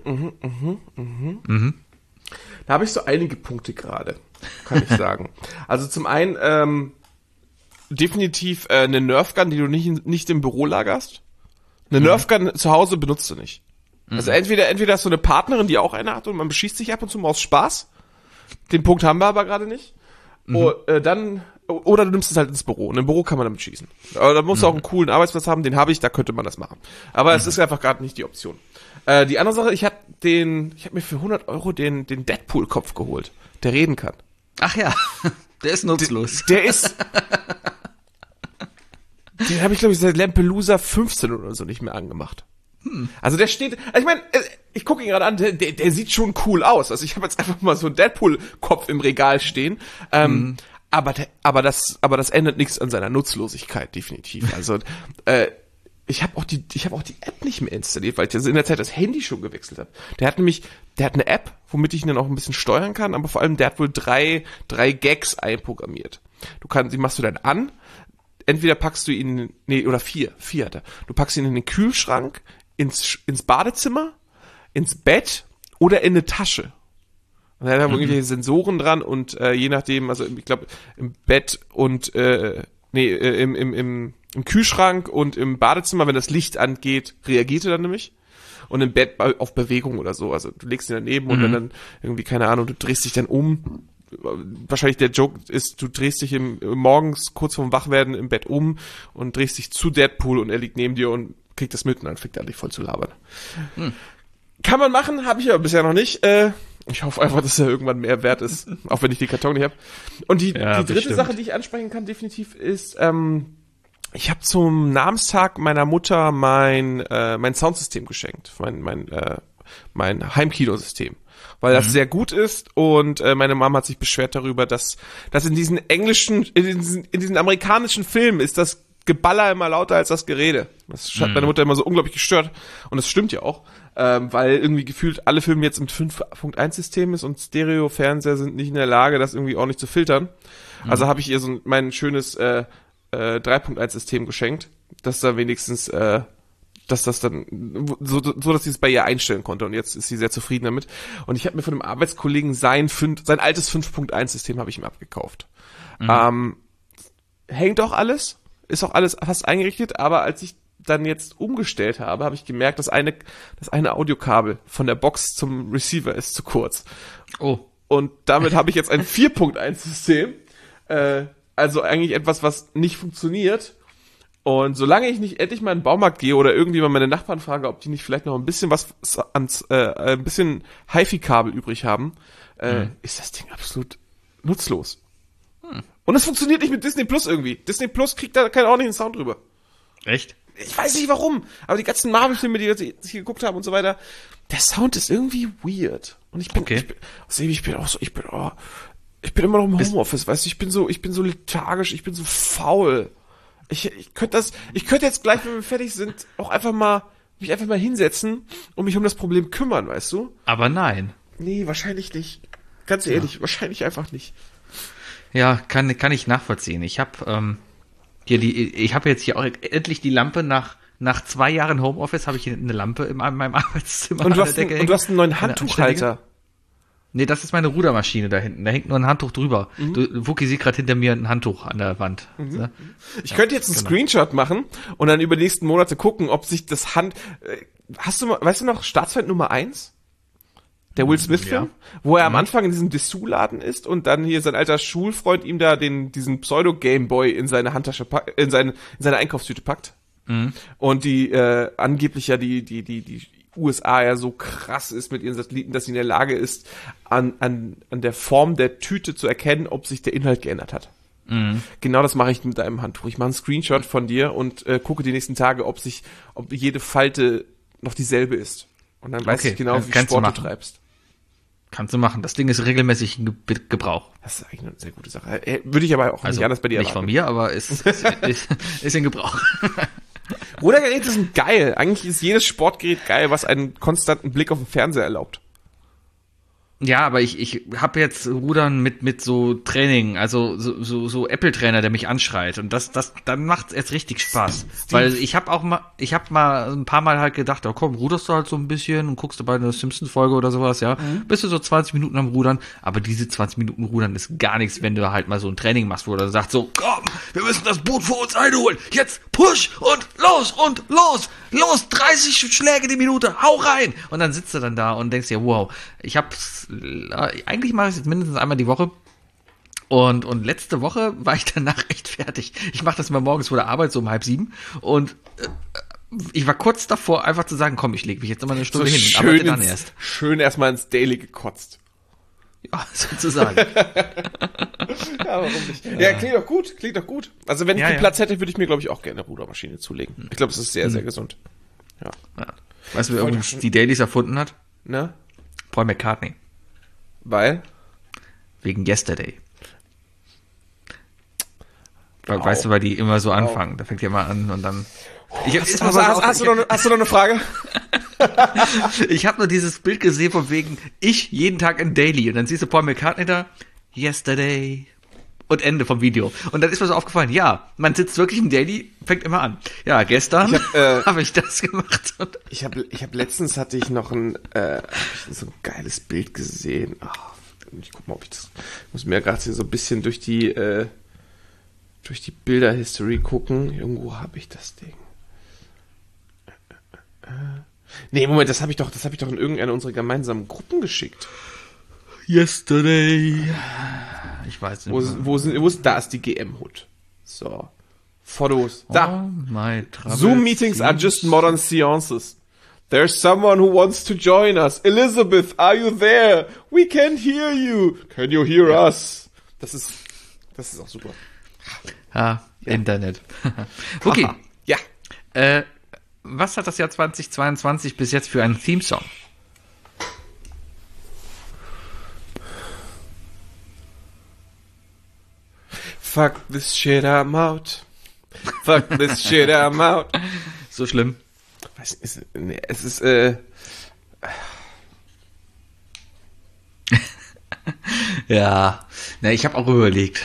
S3: Da habe ich so einige Punkte gerade, kann ich sagen. Also zum einen definitiv eine Nerfgun, die du nicht im Büro lagerst. Eine Nerfgun zu Hause benutzt du nicht. Also entweder hast du eine Partnerin, die auch eine hat und man beschießt sich ab und zu mal aus Spaß. Den Punkt haben wir aber gerade nicht. Oder du nimmst es halt ins Büro. Und im Büro kann man damit schießen. Aber da musst du auch einen coolen Arbeitsplatz haben, den habe ich, da könnte man das machen. Aber es ist einfach gerade nicht die Option. Die andere Sache, ich habe mir für 100 € den Deadpool-Kopf geholt, der reden kann.
S2: Ach ja, der ist nutzlos.
S3: Den habe ich, glaube ich, seit Lampelusa 15 oder so nicht mehr angemacht. Also der steht, ich meine, ich gucke ihn gerade an, der sieht schon cool aus. Also ich habe jetzt einfach mal so einen Deadpool-Kopf im Regal stehen. Aber das ändert nichts an seiner Nutzlosigkeit, definitiv. Also ich habe auch die App nicht mehr installiert, weil ich in der Zeit das Handy schon gewechselt habe. Der hat eine App, womit ich ihn dann auch ein bisschen steuern kann, aber vor allem der hat wohl drei Gags einprogrammiert. Die machst du dann an. Entweder packst du ihn, vier hat er. Du packst ihn in den Kühlschrank, ins Badezimmer, ins Bett oder in eine Tasche. Und da haben irgendwelche Sensoren dran und je nachdem, also ich glaube im Bett und im Kühlschrank und im Badezimmer, wenn das Licht angeht, reagiert er dann nämlich. Und im Bett auf Bewegung oder so. Also du legst ihn daneben und dann irgendwie, keine Ahnung, du drehst dich dann um. Wahrscheinlich der Joke ist, du drehst dich morgens kurz vorm Wachwerden im Bett um und drehst dich zu Deadpool und er liegt neben dir und kriegt das mit und dann fängt er an, dich voll zu labern. Kann man machen, habe ich aber bisher noch nicht. Ich hoffe einfach, dass er irgendwann mehr wert ist, auch wenn ich den Karton nicht habe. Und die dritte Sache, die ich ansprechen kann, definitiv ist, ich habe zum Namenstag meiner Mutter mein Soundsystem geschenkt, mein Heimkinosystem. Weil das sehr gut ist und meine Mama hat sich beschwert darüber, dass in diesen amerikanischen Filmen ist das Geballer immer lauter als das Gerede. Das hat meine Mutter immer so unglaublich gestört und das stimmt ja auch, weil irgendwie gefühlt alle Filme jetzt im 5.1-System ist und Stereo-Fernseher sind nicht in der Lage, das irgendwie ordentlich zu filtern. Also habe ich ihr so mein schönes 3.1-System geschenkt, dass da wenigstens dass das dann so dass sie es bei ihr einstellen konnte und jetzt ist sie sehr zufrieden damit. Und ich habe mir von einem Arbeitskollegen sein altes 5.1-System habe ich ihm abgekauft. Hängt auch alles, ist auch alles fast eingerichtet, aber als ich dann jetzt umgestellt habe, habe ich gemerkt, das eine Audiokabel von der Box zum Receiver ist zu kurz.
S2: Oh.
S3: Und damit habe ich jetzt ein 4.1-System, also eigentlich etwas, was nicht funktioniert. Und solange ich nicht endlich mal in den Baumarkt gehe oder irgendjemand meine Nachbarn frage, ob die nicht vielleicht noch ein bisschen was ein bisschen HiFi-Kabel übrig haben, ist das Ding absolut nutzlos. Und es funktioniert nicht mit Disney Plus irgendwie. Disney Plus kriegt da keinen ordentlichen Sound drüber.
S2: Echt?
S3: Ich weiß nicht warum, aber die ganzen Marvel-Filme, die ich geguckt habe und so weiter, der Sound ist irgendwie weird. Und ich bin immer noch im Homeoffice, weißt du, ich bin so lethargisch, ich bin so faul. Ich könnte jetzt gleich, wenn wir fertig sind, auch mich einfach mal hinsetzen und mich um das Problem kümmern, weißt du?
S2: Aber nein.
S3: Nee, wahrscheinlich nicht. Ganz ehrlich, wahrscheinlich einfach nicht.
S2: Ja, kann ich nachvollziehen. Ich habe jetzt hier auch endlich die Lampe nach 2 Jahren Homeoffice habe ich hier eine Lampe in meinem Arbeitszimmer.
S3: Und du hast einen neuen Handtuchhalter.
S2: Nee, das ist meine Rudermaschine da hinten. Da hängt nur ein Handtuch drüber. Wookie sieht gerade hinter mir ein Handtuch an der Wand.
S3: Mhm. Ich könnte jetzt einen Screenshot machen und dann über die nächsten Monate gucken, ob sich das weißt du noch, Staatsfeind Nummer 1? Der Will Smith-Film? Ja. Wo er am Anfang in diesem Dessous-Laden ist und dann hier sein alter Schulfreund ihm da diesen Pseudo-Gameboy in seine Handtasche in seine Einkaufstüte packt. Mhm. Und die angeblich ja die USA ja so krass ist mit ihren Satelliten, dass sie in der Lage ist, an der Form der Tüte zu erkennen, ob sich der Inhalt geändert hat. Mhm. Genau das mache ich mit deinem Handtuch. Ich mache einen Screenshot von dir und gucke die nächsten Tage, ob jede Falte noch dieselbe ist. Und dann weiß ich genau, wie Sport du treibst.
S2: Kannst du machen. Das Ding ist regelmäßig in Gebrauch.
S3: Das ist eigentlich eine sehr gute Sache. Würde ich aber auch nicht anders bei dir erwarten.
S2: Nicht von mir, aber ist in Gebrauch.
S3: Rudergeräte sind geil. Eigentlich ist jedes Sportgerät geil, was einen konstanten Blick auf den Fernseher erlaubt.
S2: Ja, aber ich habe jetzt Rudern mit so Training, also so Apple-Trainer, der mich anschreit und dann macht's erst richtig Spaß, weil ich habe mal ein paar Mal halt gedacht, oh komm, ruderst du halt so ein bisschen und guckst du bei einer Simpsons-Folge oder sowas, ja, bist du so 20 Minuten am Rudern, aber diese 20 Minuten Rudern ist gar nichts, wenn du halt mal so ein Training machst, wo du dann sagst so, komm, wir müssen das Boot vor uns einholen, jetzt push und los, 30 Schläge die Minute, hau rein und dann sitzt du dann da und denkst dir, wow, eigentlich mache ich es jetzt mindestens einmal die Woche. Und letzte Woche war ich danach echt fertig. Ich mache das mal morgens vor der Arbeit, so um 6:30. Und ich war kurz davor, einfach zu sagen, komm, ich lege mich jetzt immer eine Stunde hin. Und arbeite dann erst.
S3: Schön erstmal ins Daily gekotzt.
S2: Ja, sozusagen.
S3: Ja, warum nicht? Ja, klingt doch gut. Also wenn ich den Platz hätte, würde ich mir, glaube ich, auch gerne eine Rudermaschine zulegen. Ich glaube, es ist sehr, sehr gesund. Ja.
S2: Weißt du, wer übrigens die Dailies erfunden hat?
S3: Na?
S2: Paul McCartney.
S3: Weil?
S2: Wegen Yesterday. Weißt du, weil die immer so anfangen. Da fängt die immer an und dann...
S3: Hast du noch eine Frage?
S2: Ich habe nur dieses Bild gesehen von wegen, ich jeden Tag ein Daily. Und dann siehst du Paul McCartney da, Yesterday. Und Ende vom Video. Und dann ist mir so aufgefallen, ja, man sitzt wirklich im Daily, fängt immer an. Ja, gestern habe ich das gemacht.
S3: Letztens hatte ich noch so ein geiles Bild gesehen. Ich guck mal, ich muss mir gerade hier so ein bisschen durch die Bilder-History gucken. Irgendwo habe ich das Ding. Nee, Moment, das habe ich doch in irgendeine unserer gemeinsamen Gruppen geschickt.
S2: Yesterday. Ich weiß nicht.
S3: Wo ist da ist die GM-Hood. So. Fotos. Da. Zoom meetings are just modern seances. There's someone who wants to join us. Elizabeth, are you there? We can't hear you. Can you hear us? Das ist auch super.
S2: Ja. Internet. Okay.
S3: Ja.
S2: Was hat das Jahr 2022 bis jetzt für einen Theme-Song?
S3: Fuck this shit, I'm out. Fuck this shit, I'm out.
S2: So schlimm.
S3: Es ist,
S2: ja. Na, ich habe auch überlegt.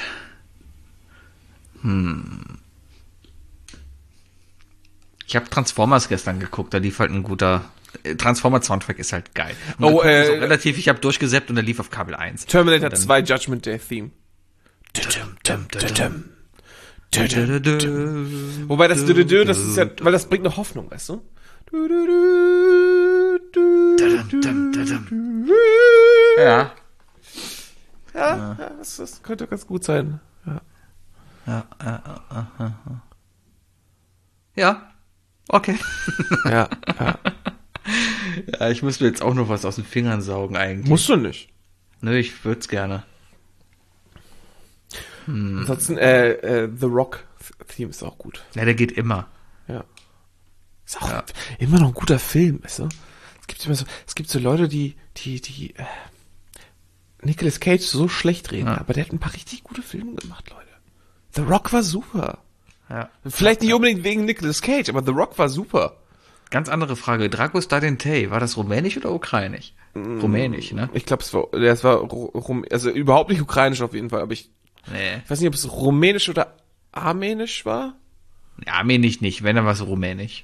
S2: Ich habe Transformers gestern geguckt, da lief halt ein guter Transformers-Soundtrack ist halt geil. Und ich habe durchgesäppt und der lief auf Kabel 1.
S3: Terminator 2 Judgment Day Theme. Wobei das das ist ja, weil das bringt eine Hoffnung, weißt du?
S2: Ja.
S3: Ja, das könnte ganz gut sein. Ja.
S2: Ja. Okay.
S3: Ja.
S2: Ja, ich muss mir jetzt auch noch was aus den Fingern saugen eigentlich.
S3: Musst du nicht.
S2: Nö, ich würde es gerne.
S3: Ansonsten, The Rock Theme ist auch gut.
S2: Ja, der geht immer.
S3: Ja. Ist auch immer noch ein guter Film, weißt du? Es gibt so Leute, die Nicolas Cage so schlecht reden, aber der hat ein paar richtig gute Filme gemacht, Leute. The Rock war super.
S2: Ja.
S3: Vielleicht nicht unbedingt wegen Nicolas Cage, aber The Rock war super.
S2: Ganz andere Frage. Dragos Dadentei, war das rumänisch oder ukrainisch? Rumänisch, ne?
S3: Ich glaube, es war also überhaupt nicht ukrainisch auf jeden Fall, aber ich weiß nicht, ob es rumänisch oder armenisch war.
S2: Ja, armenisch nicht, wenn dann war es rumänisch.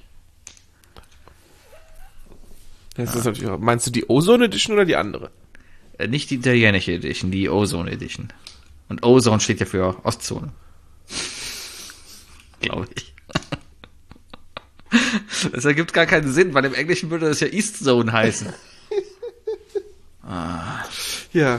S3: Das ist natürlich, meinst du die Ozone Edition oder die andere?
S2: Nicht die italienische Edition, die Ozone Edition. Und Ozone steht ja für Ostzone. Glaube ich. Das ergibt gar keinen Sinn, weil im Englischen würde das ja East Zone heißen.
S3: Ja.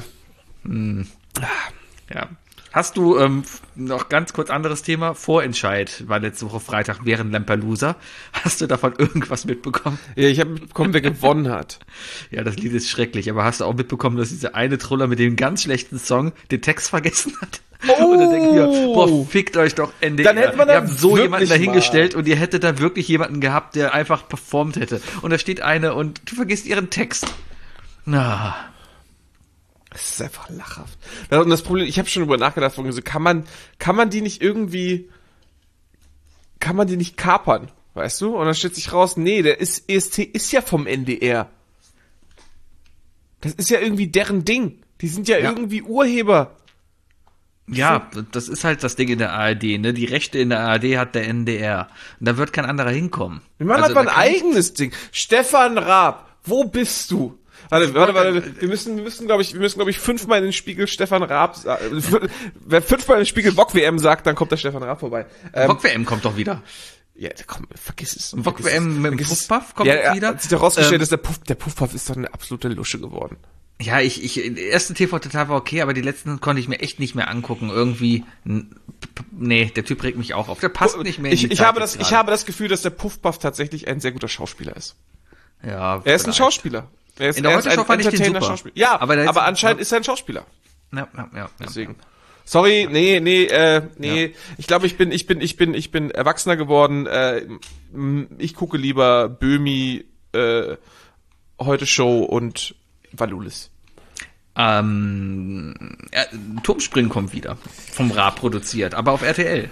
S2: Ja. Hast du noch ganz kurz anderes Thema? Vorentscheid war letzte Woche Freitag während Lampelusa. Hast du davon irgendwas mitbekommen?
S3: Ja, ich habe mitbekommen, wer gewonnen hat.
S2: Ja, das Lied ist schrecklich, aber hast du auch mitbekommen, dass dieser eine Troller mit dem ganz schlechten Song den Text vergessen hat?
S3: Oh.
S2: Und dann denke ich mir, boah, fickt euch doch NDR.
S3: Dann hätte man
S2: ihr habt so jemanden
S3: wirklich
S2: dahingestellt und ihr hättet da wirklich jemanden gehabt, der einfach performt hätte. Und da steht eine und du vergisst ihren Text. Na.
S3: Das ist einfach lachhaft. Und das Problem, ich habe schon drüber nachgedacht, kann man die nicht irgendwie, kann man die nicht kapern, weißt du? Und dann stellt sich raus, nee, der ESC ist ja vom NDR. Das ist ja irgendwie deren Ding. Die sind ja irgendwie Urheber.
S2: Ja, das ist halt das Ding in der ARD, ne? Die Rechte in der ARD hat der NDR. Und da wird kein anderer hinkommen.
S3: Wir machen halt mal ein eigenes Ding. Stefan Raab, wo bist du? Warte. Wir müssen, glaube ich, 5-mal in den Spiegel Stefan Raab sagen. Wer 5-mal in den Spiegel Wok-WM sagt, dann kommt der Stefan Raab vorbei.
S2: Wok-WM kommt doch wieder.
S3: Ja, komm, vergiss es.
S2: Wok-WM mit dem Puffpuff kommt doch wieder.
S3: Hat sich doch rausgestellt, dass der Puffpuff ist doch eine absolute Lusche geworden.
S2: Ja, der erste TV Total war okay, aber die letzten konnte ich mir echt nicht mehr angucken. Irgendwie, nee, der Typ regt mich auch auf. Der passt nicht mehr in die
S3: Ich habe das Gefühl, dass der Puffpuff tatsächlich ein sehr guter Schauspieler ist.
S2: Ja,
S3: er ist ein Schauspieler. Er ist ein Entertainer. Ja, aber anscheinend ist er ein Schauspieler.
S2: Ja.
S3: Deswegen. Sorry, nee. Ich glaube, ich bin erwachsener geworden. Ich gucke lieber Böhmi, Heute Show und Valulis.
S2: Turmspringen kommt wieder. Vom Raab produziert, aber auf RTL.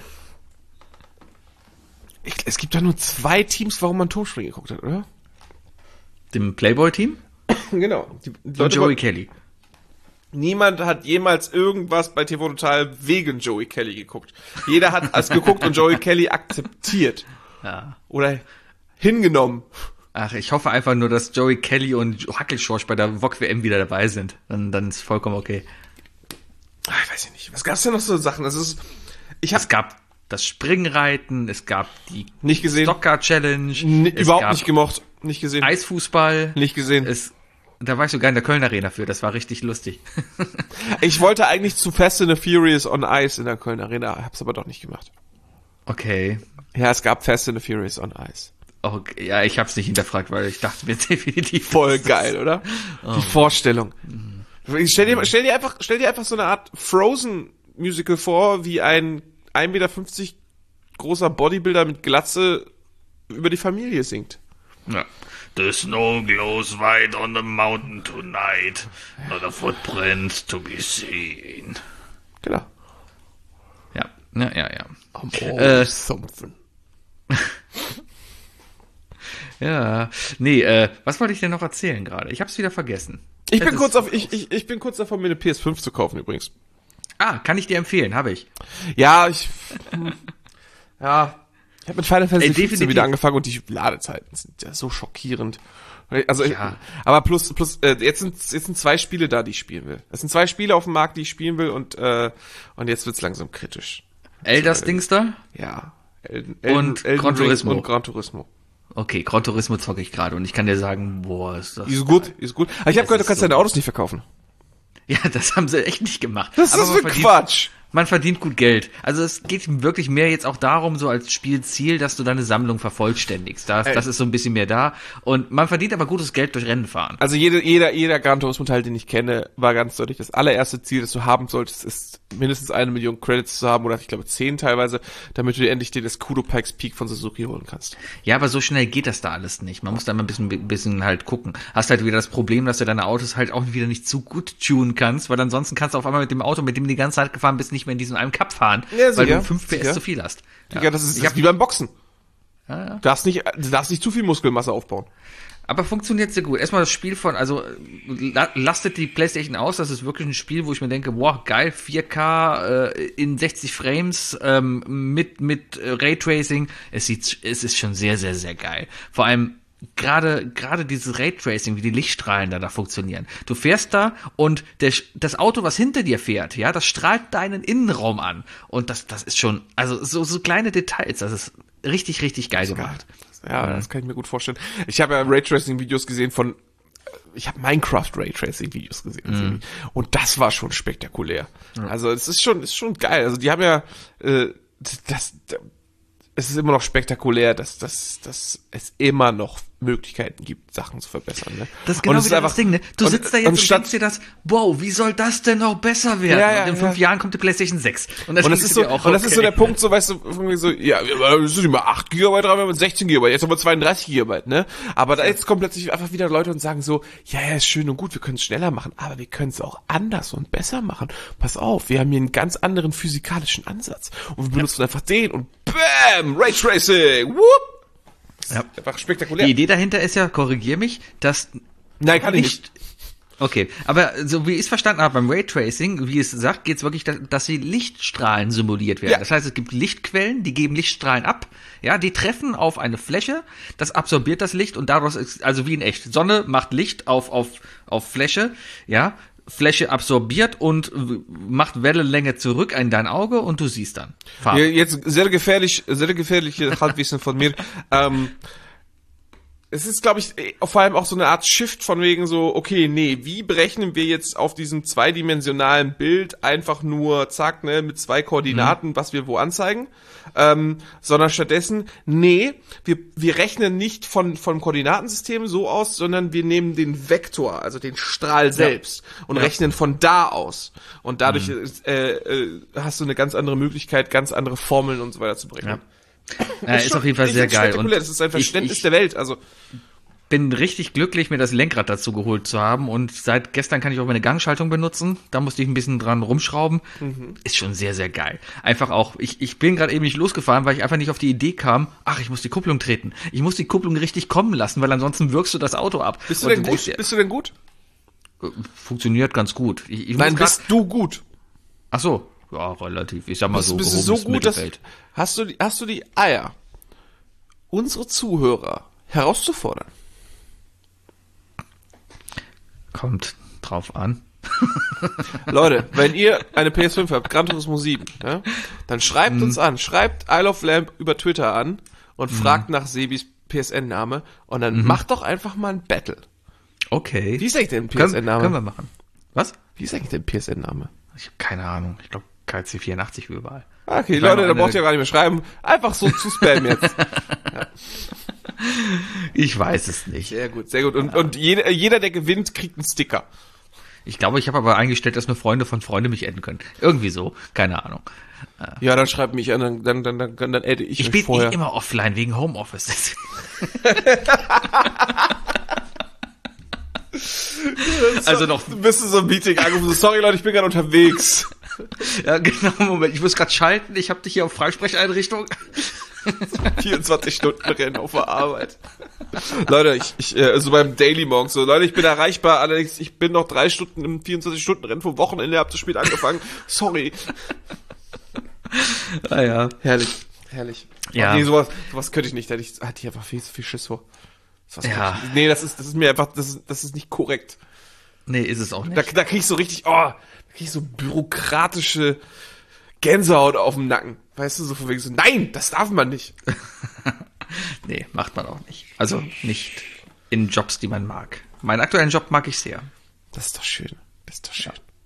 S3: Es gibt da nur 2 Teams, warum man Turmspringen geguckt hat, oder?
S2: Dem Playboy-Team?
S3: Genau.
S2: Und Joey Kelly.
S3: Niemand hat jemals irgendwas bei TV Total wegen Joey Kelly geguckt. Jeder hat es geguckt und Joey Kelly akzeptiert.
S2: Ja.
S3: Oder hingenommen.
S2: Ach, ich hoffe einfach nur, dass Joey Kelly und Hackelschorsch bei der Wok-WM wieder dabei sind. Dann ist vollkommen okay.
S3: Ich weiß nicht. Was gab's denn noch so Sachen? Es
S2: gab das Springreiten, es gab die
S3: nicht gesehen.
S2: Stocker-Challenge.
S3: Überhaupt nicht gemocht. Nicht gesehen.
S2: Eisfußball.
S3: Nicht gesehen.
S2: Da war ich sogar in der Köln Arena für. Das war richtig lustig.
S3: Ich wollte eigentlich zu Fast and the Furious on Ice in der Köln Arena. Hab's aber doch nicht gemacht.
S2: Okay.
S3: Ja, es gab Fast and the Furious on Ice.
S2: Okay, ja, ich hab's nicht hinterfragt, weil ich dachte mir definitiv.
S3: Voll geil, oder? Die Vorstellung. Stell dir einfach so eine Art Frozen-Musical vor, wie ein 1,50 Meter großer Bodybuilder mit Glatze über die Familie singt.
S2: Ja. The snow glows white on the mountain tonight. Not a footprint to be seen.
S3: Genau.
S2: Ja.
S3: Something.
S2: Ja, nee, was wollte ich denn noch erzählen gerade? Ich hab's wieder vergessen.
S3: Ich bin kurz davor, mir eine PS5 zu kaufen übrigens.
S2: Ah, kann ich dir empfehlen, habe ich.
S3: Ja, ich habe mit Final Fantasy 15 wieder angefangen und die Ladezeiten sind ja so schockierend. Also aber plus jetzt sind 2 Spiele da, die ich spielen will. Es sind 2 Spiele auf dem Markt, die ich spielen will und jetzt wird's langsam kritisch.
S2: Elder Dingster?
S3: Ja.
S2: Und Gran Turismo.
S3: Und Gran Turismo.
S2: Okay, Gran Turismo zocke ich gerade und ich kann dir sagen, boah, ist das...
S3: Ist gut. Aber ich habe gehört, du kannst deine Autos nicht verkaufen.
S2: Ja, das haben sie echt nicht gemacht.
S3: Das ist für Quatsch.
S2: man verdient gut Geld. Also es geht wirklich mehr jetzt auch darum, so als Spielziel, dass du deine Sammlung vervollständigst. Das ist so ein bisschen mehr da. Und man verdient aber gutes Geld durch Rennen fahren.
S3: Also jeder Gran Turismo-Teil, den ich kenne, war ganz deutlich, das allererste Ziel, das du haben solltest, ist mindestens 1 Million Credits zu haben, oder ich glaube 10 teilweise, damit du dir endlich das Kudo Pikes Peak von Suzuki holen kannst.
S2: Ja, aber so schnell geht das da alles nicht. Man muss da mal ein bisschen halt gucken. Hast halt wieder das Problem, dass du deine Autos halt auch wieder nicht zu gut tunen kannst, weil ansonsten kannst du auf einmal mit dem Auto, mit dem du die ganze Zeit gefahren bist, nicht mehr in diesem einen Cup fahren,
S3: ja,
S2: weil du 5 PS zu viel hast.
S3: Ja, das ist wie beim Boxen.
S2: Ja.
S3: Du darfst nicht zu viel Muskelmasse aufbauen.
S2: Aber funktioniert sehr gut. Erstmal das Spiel lastet die PlayStation aus. Das ist wirklich ein Spiel, wo ich mir denke, boah, geil, 4K in 60 Frames mit Raytracing. Es ist schon sehr, sehr, sehr geil. Vor allem gerade dieses Raytracing, wie die Lichtstrahlen da funktionieren. Du fährst da und das Auto, was hinter dir fährt, ja, das strahlt deinen Innenraum an. Und das ist schon, also so kleine Details, das ist richtig, richtig geil gemacht.
S3: Ja, das kann ich mir gut vorstellen. Ich habe ja Raytracing-Videos gesehen ich habe Minecraft-Raytracing-Videos gesehen. Und das war schon spektakulär. Also es ist schon geil. Also die haben ja, es ist immer noch spektakulär, dass es immer noch Möglichkeiten gibt, Sachen zu verbessern. Ne?
S2: Das ist genau wieder das Ding, ne? Du sitzt da jetzt und denkst dir das, wow, wie soll das denn noch besser werden?
S3: Ja,
S2: und in 5 Jahren kommt die PlayStation 6.
S3: Und das ist so der Punkt, so weißt du, irgendwie so, ja, das ist nicht mal 8 GB RAM, wir haben 16 GB, jetzt haben wir 32 GB, ne? Aber da jetzt kommen plötzlich einfach wieder Leute und sagen so, ja, ist schön und gut, wir können es schneller machen, aber wir können es auch anders und besser machen. Pass auf, wir haben hier einen ganz anderen physikalischen Ansatz und wir benutzen einfach den und BAM! Raytracing! Whoop!
S2: Ja.
S3: Einfach spektakulär.
S2: Die Idee dahinter ist ja, korrigier mich, dass
S3: Nein, kann ich nicht.
S2: Okay, aber so wie ich es verstanden habe beim Raytracing, wie es sagt, geht es wirklich, dass die Lichtstrahlen simuliert werden. Ja. Das heißt, es gibt Lichtquellen, die geben Lichtstrahlen ab, ja, die treffen auf eine Fläche, das absorbiert das Licht und daraus ist, also wie in echt. Sonne macht Licht auf Fläche, ja, Fläche absorbiert und macht Wellenlänge zurück in dein Auge und du siehst dann Farben.
S3: Ja, jetzt sehr gefährliche Halbwissen von mir. Es ist, glaube ich, vor allem auch so eine Art Shift von wegen so, okay, nee, wie berechnen wir jetzt auf diesem zweidimensionalen Bild einfach nur, zack, ne, mit 2 Koordinaten, was wir wo anzeigen, sondern stattdessen, nee, wir rechnen nicht vom Koordinatensystem so aus, sondern wir nehmen den Vektor, also den Strahl selbst und rechnen von da aus. Und dadurch hast du eine ganz andere Möglichkeit, ganz andere Formeln und so weiter zu berechnen. Ja.
S2: Ist auf jeden Fall sehr geil.
S3: Und das ist ein Verständnis der Welt. Also
S2: bin richtig glücklich, mir das Lenkrad dazu geholt zu haben und seit gestern kann ich auch meine Gangschaltung benutzen. Da musste ich ein bisschen dran rumschrauben. Ist schon sehr, sehr geil. Einfach auch, ich bin gerade eben nicht losgefahren, weil ich einfach nicht auf die Idee kam, ich muss die Kupplung treten. Ich muss die Kupplung richtig kommen lassen, weil ansonsten wirkst du das Auto ab.
S3: Bist du denn gut?
S2: Funktioniert ganz gut.
S3: Nein, bist du gut?
S2: Ach so. Ja, relativ. Ich sag mal so.
S3: Bist du so gut, dass hast du die Eier, unsere Zuhörer herauszufordern?
S2: Kommt drauf an.
S3: Leute, wenn ihr eine PS5 habt, Gran Turismo 7, ja, dann schreibt uns an. Schreibt Isle of Lamp über Twitter an und fragt nach Sebis PSN-Name und dann macht doch einfach mal ein Battle.
S2: Okay.
S3: Wie ist eigentlich dein PSN-Name?
S2: Können wir machen. Was?
S3: Wie ist eigentlich dein PSN-Name?
S2: Ich habe keine Ahnung. Ich glaube KC84 wie überall.
S3: Okay, Leute, da braucht ihr gar nicht mehr schreiben. Einfach so zu spammen jetzt. Ja.
S2: Ich weiß es nicht.
S3: Sehr gut, sehr gut. Und jeder, der gewinnt, kriegt einen Sticker.
S2: Ich glaube, ich habe aber eingestellt, dass nur Freunde von Freunden mich adden können. Irgendwie so, keine Ahnung.
S3: Ja, dann schreibt mich an, dann adde ich
S2: bin
S3: vorher.
S2: Ich bin immer offline wegen Homeoffice.
S3: Also noch bist du so ein Meeting angerufen. Sorry Leute, ich bin gerade unterwegs.
S2: Ja, genau, Moment. Ich muss gerade schalten. Ich habe dich hier auf Freisprecheinrichtung.
S3: 24 Stunden Rennen auf der Arbeit. Leute, also beim Daily Monk so, Leute, ich bin erreichbar, allerdings ich bin noch 3 Stunden im 24-Stunden-Rennen vom Wochenende, hab das Spiel angefangen. Sorry.
S2: Ja.
S3: Herrlich.
S2: Ja.
S3: Nee, sowas könnte ich nicht, da hatte ich einfach viel Schiss vor.
S2: Ja.
S3: Nee, das ist mir einfach, das ist nicht korrekt.
S2: Nee, ist es auch nicht.
S3: Da krieg ich so richtig, da krieg ich so bürokratische Gänsehaut auf dem Nacken. Weißt du, so von wegen so, nein, das darf man nicht.
S2: Nee, macht man auch nicht. Also nicht in Jobs, die man mag. Meinen aktuellen Job mag ich sehr.
S3: Das ist doch schön.
S2: Ja.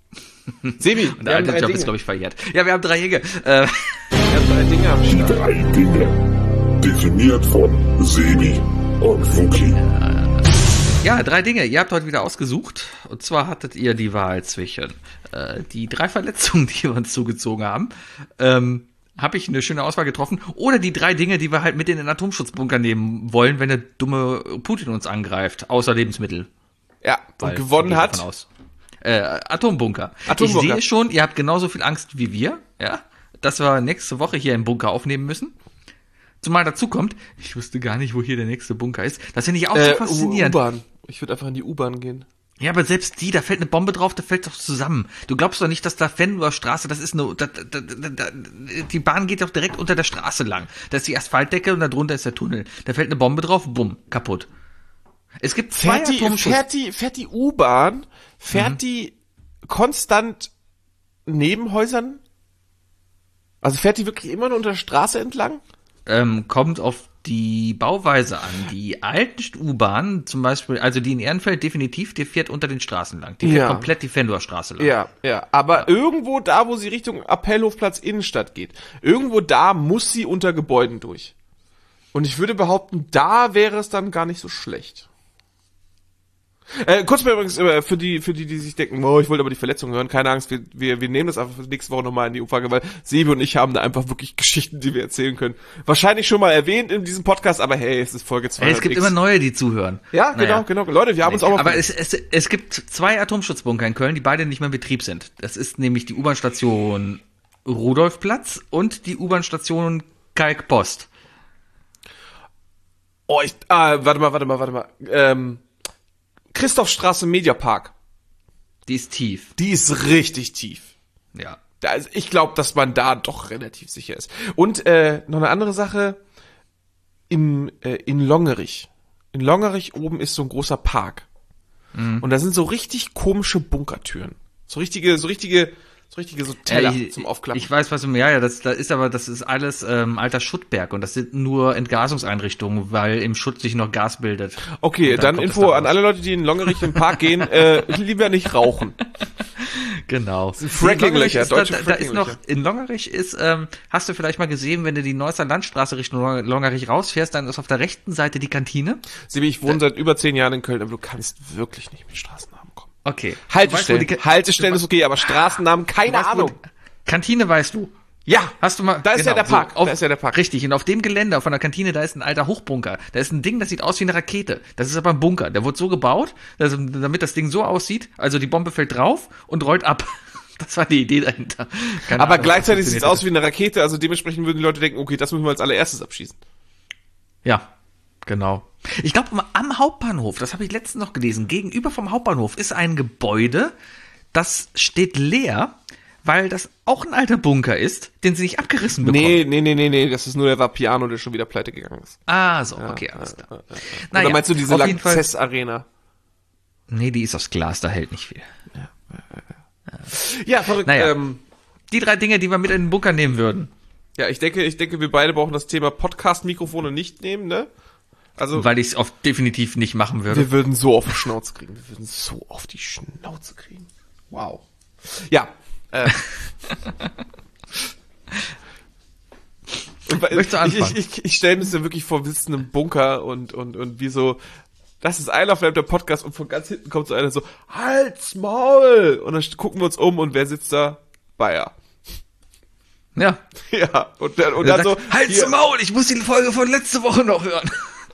S3: Sebi,
S2: Und der alte Job ist, glaube ich, verjährt. Ja, wir haben 3 Dinge.
S3: Wir haben 3 Dinge am Start.
S1: 3 Dinge. Definiert von Sebi und Wookie.
S2: Ja, 3 Dinge. Ihr habt heute wieder ausgesucht. Und zwar hattet ihr die Wahl zwischen die 3 Verletzungen, die wir uns zugezogen haben. Habe ich eine schöne Auswahl getroffen. Oder die 3 Dinge, die wir halt mit in den Atomschutzbunker nehmen wollen, wenn der dumme Putin uns angreift. Außer Lebensmittel.
S3: Ja, und gewonnen hat.
S2: Atombunker. Ich sehe schon, ihr habt genauso viel Angst wie wir, ja, dass wir nächste Woche hier im Bunker aufnehmen müssen. Zumal dazu kommt, ich wusste gar nicht, wo hier der nächste Bunker ist. Das finde ich auch so faszinierend.
S3: U-Bahn. Ich würde einfach in die U-Bahn gehen.
S2: Ja, aber selbst da fällt eine Bombe drauf, da fällt doch zusammen. Du glaubst doch nicht, dass da Fenloher Straße, das ist die Bahn geht doch direkt unter der Straße lang. Da ist die Asphaltdecke und da drunter ist der Tunnel. Da fällt eine Bombe drauf, bumm, kaputt. Es gibt 2
S3: Fährt die U-Bahn, die konstant neben Häusern? Also fährt die wirklich immer nur unter der Straße entlang?
S2: Kommt auf die Bauweise an. Die alten U-Bahnen, zum Beispiel, also die in Ehrenfeld definitiv, die fährt unter den Straßen lang. Die fährt komplett die Fenloher Straße lang.
S3: Ja. Aber irgendwo da, wo sie Richtung Appellhofplatz Innenstadt geht, irgendwo da muss sie unter Gebäuden durch. Und ich würde behaupten, da wäre es dann gar nicht so schlecht. Kurz mal übrigens, für die sich denken, oh, ich wollte aber die Verletzung hören, keine Angst, wir nehmen das einfach für nächste Woche nochmal in die Umfrage, weil Sebi und ich haben da einfach wirklich Geschichten, die wir erzählen können. Wahrscheinlich schon mal erwähnt in diesem Podcast, aber hey, es ist Folge 2.
S2: Es gibt immer neue, die zuhören.
S3: Ja, genau. Leute, wir haben uns auch mal...
S2: Aber es gibt 2 Atomschutzbunker in Köln, die beide nicht mehr in Betrieb sind. Das ist nämlich die U-Bahn-Station Rudolfplatz und die U-Bahn-Station Kalkpost.
S3: Oh, warte mal. Christophstraße Mediapark.
S2: Die ist tief.
S3: Die ist richtig tief.
S2: Ja.
S3: Also ich glaube, dass man da doch relativ sicher ist. Und noch eine andere Sache, in Longerich. In Longerich oben ist so ein großer Park. Mhm. Und da sind so richtig komische Bunkertüren. So richtige so Teller zum Aufklappen.
S2: Ich weiß, was du mir, das ist alles alter Schuttberg und das sind nur Entgasungseinrichtungen, weil im Schutt sich noch Gas bildet.
S3: Okay, dann Info an alle Leute, die in Longerich im Park gehen, lieber nicht rauchen.
S2: Genau.
S3: Fracking-Löcher, deutsche
S2: da ist noch, in Longerich ist, hast du vielleicht mal gesehen, wenn du die Neusser Landstraße Richtung Longerich rausfährst, dann ist auf der rechten Seite die Kantine.
S3: Sebi, ich wohne seit über 10 Jahren in Köln, aber du kannst wirklich nicht mit Straßennamen kommen.
S2: Okay.
S3: Haltestellen ist okay, aber Straßennamen, keine Ahnung.
S2: Kantine weißt du.
S3: Ja.
S2: Hast du mal,
S3: da ist ja der Park. Da ist ja der Park.
S2: Richtig. Und auf dem Gelände von der Kantine, da ist ein alter Hochbunker. Da ist ein Ding, das sieht aus wie eine Rakete. Das ist aber ein Bunker. Der wurde so gebaut, damit das Ding so aussieht. Also die Bombe fällt drauf und rollt ab. Das war die Idee dahinter.
S3: Aber Ahnung, gleichzeitig sieht es aus wie eine Rakete. Also dementsprechend würden die Leute denken, okay, das müssen wir als allererstes abschießen.
S2: Ja. Genau. Ich glaube, am Hauptbahnhof, das habe ich letztens noch gelesen, gegenüber vom Hauptbahnhof ist ein Gebäude, das steht leer, weil das auch ein alter Bunker ist, den sie nicht abgerissen bekommen.
S3: Nee, das ist nur der Vapiano, der schon wieder pleite gegangen ist.
S2: Ah, so, okay, alles klar.
S3: Naja, oder meinst du diese Lanxess-Arena?
S2: Nee, die ist aus Glas, da hält nicht viel.
S3: Ja, verrückt.
S2: Naja, die 3 Dinge, die wir mit in den Bunker nehmen würden.
S3: Ja, ich denke, wir beide brauchen das Thema Podcast-Mikrofone nicht nehmen, ne? Also,
S2: weil ich es definitiv nicht machen würde.
S3: Wir würden so auf die Schnauze kriegen. Wow. Ja.
S2: Möchtest du anfangen?
S3: Ich stelle mir das ja wirklich vor, wir sitzen im Bunker und wie so, das ist I Love Lamp, der Podcast, und von ganz hinten kommt so einer so, halt's Maul! Und dann gucken wir uns um und wer sitzt da? Bayer.
S2: Ja.
S3: Ja, und dann so,
S2: halt's Maul, ich muss die Folge von letzte Woche noch hören.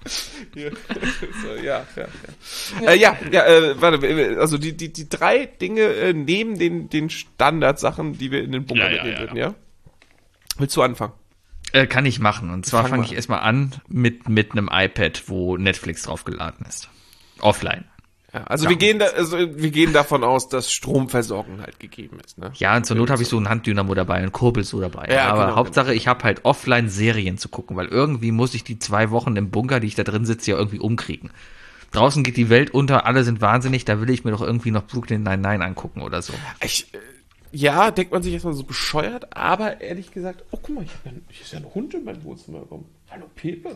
S3: Warte, also die 3 Dinge neben den Standardsachen, die wir in den Bunker mitnehmen würden, ja? Willst du anfangen?
S2: Kann ich machen. Und zwar fange ich erstmal an mit einem iPad, wo Netflix draufgeladen ist. Offline.
S3: Ja, also wir gehen davon aus, dass Stromversorgung halt gegeben ist, ne?
S2: Ja, und zur Not habe ich so ein Handdynamo dabei, ein Kurbel so dabei. Ja, aber genau, Hauptsache, ich habe halt offline Serien zu gucken, weil irgendwie muss ich die 2 Wochen im Bunker, die ich da drin sitze, ja irgendwie umkriegen. Draußen geht die Welt unter, alle sind wahnsinnig, da will ich mir doch irgendwie noch Brooklyn Nine-Nine angucken oder so.
S3: ja, denkt man sich erstmal so bescheuert, aber ehrlich gesagt, oh, guck mal, hier ist ja ein Hund in mein Wohnzimmer gekommen. Hallo, Pepe.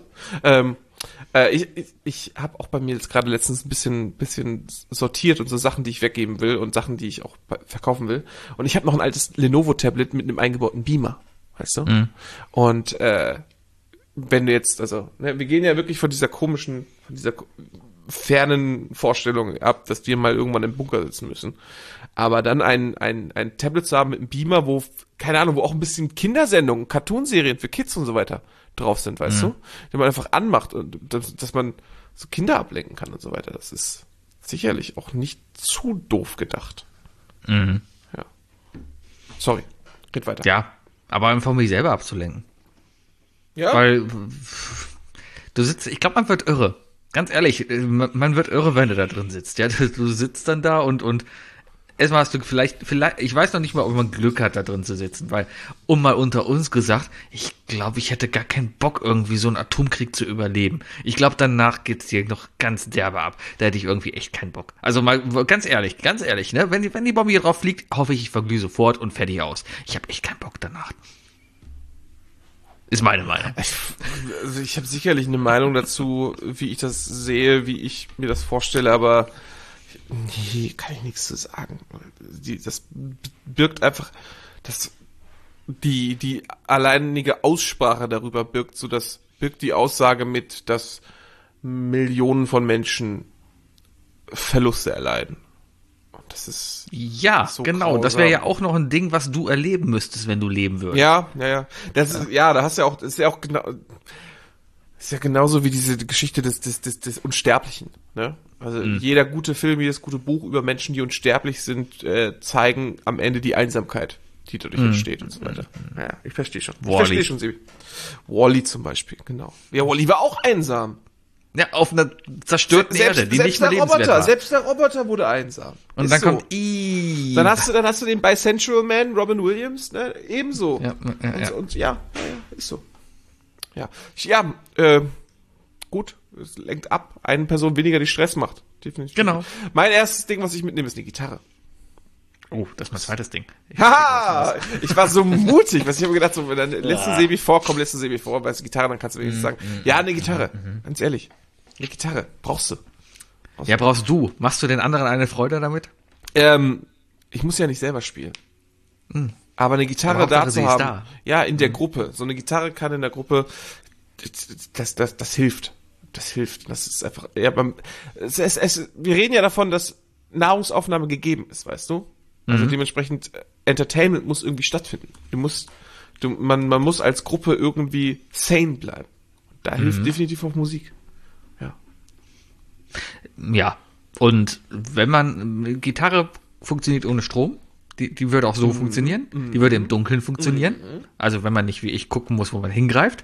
S3: Ich habe auch bei mir jetzt gerade letztens ein bisschen sortiert und so Sachen, die ich weggeben will und Sachen, die ich auch verkaufen will. Und ich habe noch ein altes Lenovo-Tablet mit einem eingebauten Beamer, weißt du? Mhm. Und wenn du jetzt, also, ne, wir gehen ja wirklich von dieser fernen Vorstellung ab, dass wir mal irgendwann im Bunker sitzen müssen. Aber dann ein Tablet zu haben mit einem Beamer, wo, keine Ahnung, wo auch ein bisschen Kindersendungen, Cartoonserien für Kids und so weiter drauf sind, weißt du? Die man einfach anmacht und dass man so Kinder ablenken kann und so weiter. Das ist sicherlich auch nicht zu doof gedacht. Mhm. Ja. Sorry, geht weiter.
S2: Ja, aber einfach um mich selber abzulenken.
S3: Ja.
S2: Weil du sitzt, ich glaube, man wird irre. Ganz ehrlich, man wird irre, wenn du da drin sitzt. Ja, du sitzt dann da und erstmal hast du vielleicht, ich weiß noch nicht mal, ob man Glück hat, da drin zu sitzen, weil, mal unter uns gesagt, ich glaube, ich hätte gar keinen Bock, irgendwie so einen Atomkrieg zu überleben. Ich glaube, danach geht's dir noch ganz derbe ab. Da hätte ich irgendwie echt keinen Bock. Also mal ganz ehrlich, ne, wenn die Bombe hier drauf fliegt, hoffe ich verglühe sofort und fertig aus. Ich habe echt keinen Bock danach. Ist meine Meinung.
S3: Also ich habe sicherlich eine Meinung dazu, wie ich das sehe, wie ich mir das vorstelle, aber nee, kann ich nichts zu sagen. Das birgt einfach, die alleinige Aussprache darüber birgt die Aussage mit, dass Millionen von Menschen Verluste erleiden. Und das ist so
S2: genau.
S3: grausam.
S2: Das wäre ja auch noch ein Ding, was du erleben müsstest, wenn du leben würdest.
S3: Ja. Da hast du ja auch, das ist ja genauso wie diese Geschichte des Unsterblichen, ne? Also jeder gute Film, jedes gute Buch über Menschen, die unsterblich sind, zeigen am Ende die Einsamkeit, die dadurch entsteht und so weiter. Ja, ich verstehe schon. Sebi. Wall-E zum Beispiel, genau. Ja, Wall-E war auch einsam.
S2: Ja, auf einer zerstörten Erde, die nicht mehr lebenswert war.
S3: Selbst der Roboter wurde einsam.
S2: Und ist dann so. Kommt
S3: Dann hast du den Bisexual Man, Robin Williams, ne? Ebenso. Ja, ist so. Ja, gut, es lenkt ab. Eine Person weniger, die Stress macht. Definitiv.
S2: Genau.
S3: Mein erstes Ding, was ich mitnehme, ist eine Gitarre.
S2: Oh, das ist mein zweites Ding.
S3: Haha! Ich war so mutig, ich habe gedacht, so, wenn dann lässt du Sebi vor, weißt du, Gitarre, dann kannst du wenigstens sagen, ja, eine Gitarre. Ganz ehrlich. Eine Gitarre. Brauchst du.
S2: Brauchst du. Machst du den anderen eine Freude damit?
S3: Ich muss ja nicht selber spielen. Aber eine Gitarre da zu haben, ja, in der Gruppe. So eine Gitarre kann in der Gruppe, das hilft. Das hilft. Das ist einfach, ja, wir reden ja davon, dass Nahrungsaufnahme gegeben ist, weißt du? Also dementsprechend, Entertainment muss irgendwie stattfinden. Man muss als Gruppe irgendwie sane bleiben. Da hilft definitiv auch Musik. Ja.
S2: Ja. Und Gitarre funktioniert ohne Strom. Die würde auch so funktionieren. Die würde im Dunkeln funktionieren. Also wenn man nicht wie ich gucken muss, wo man hingreift.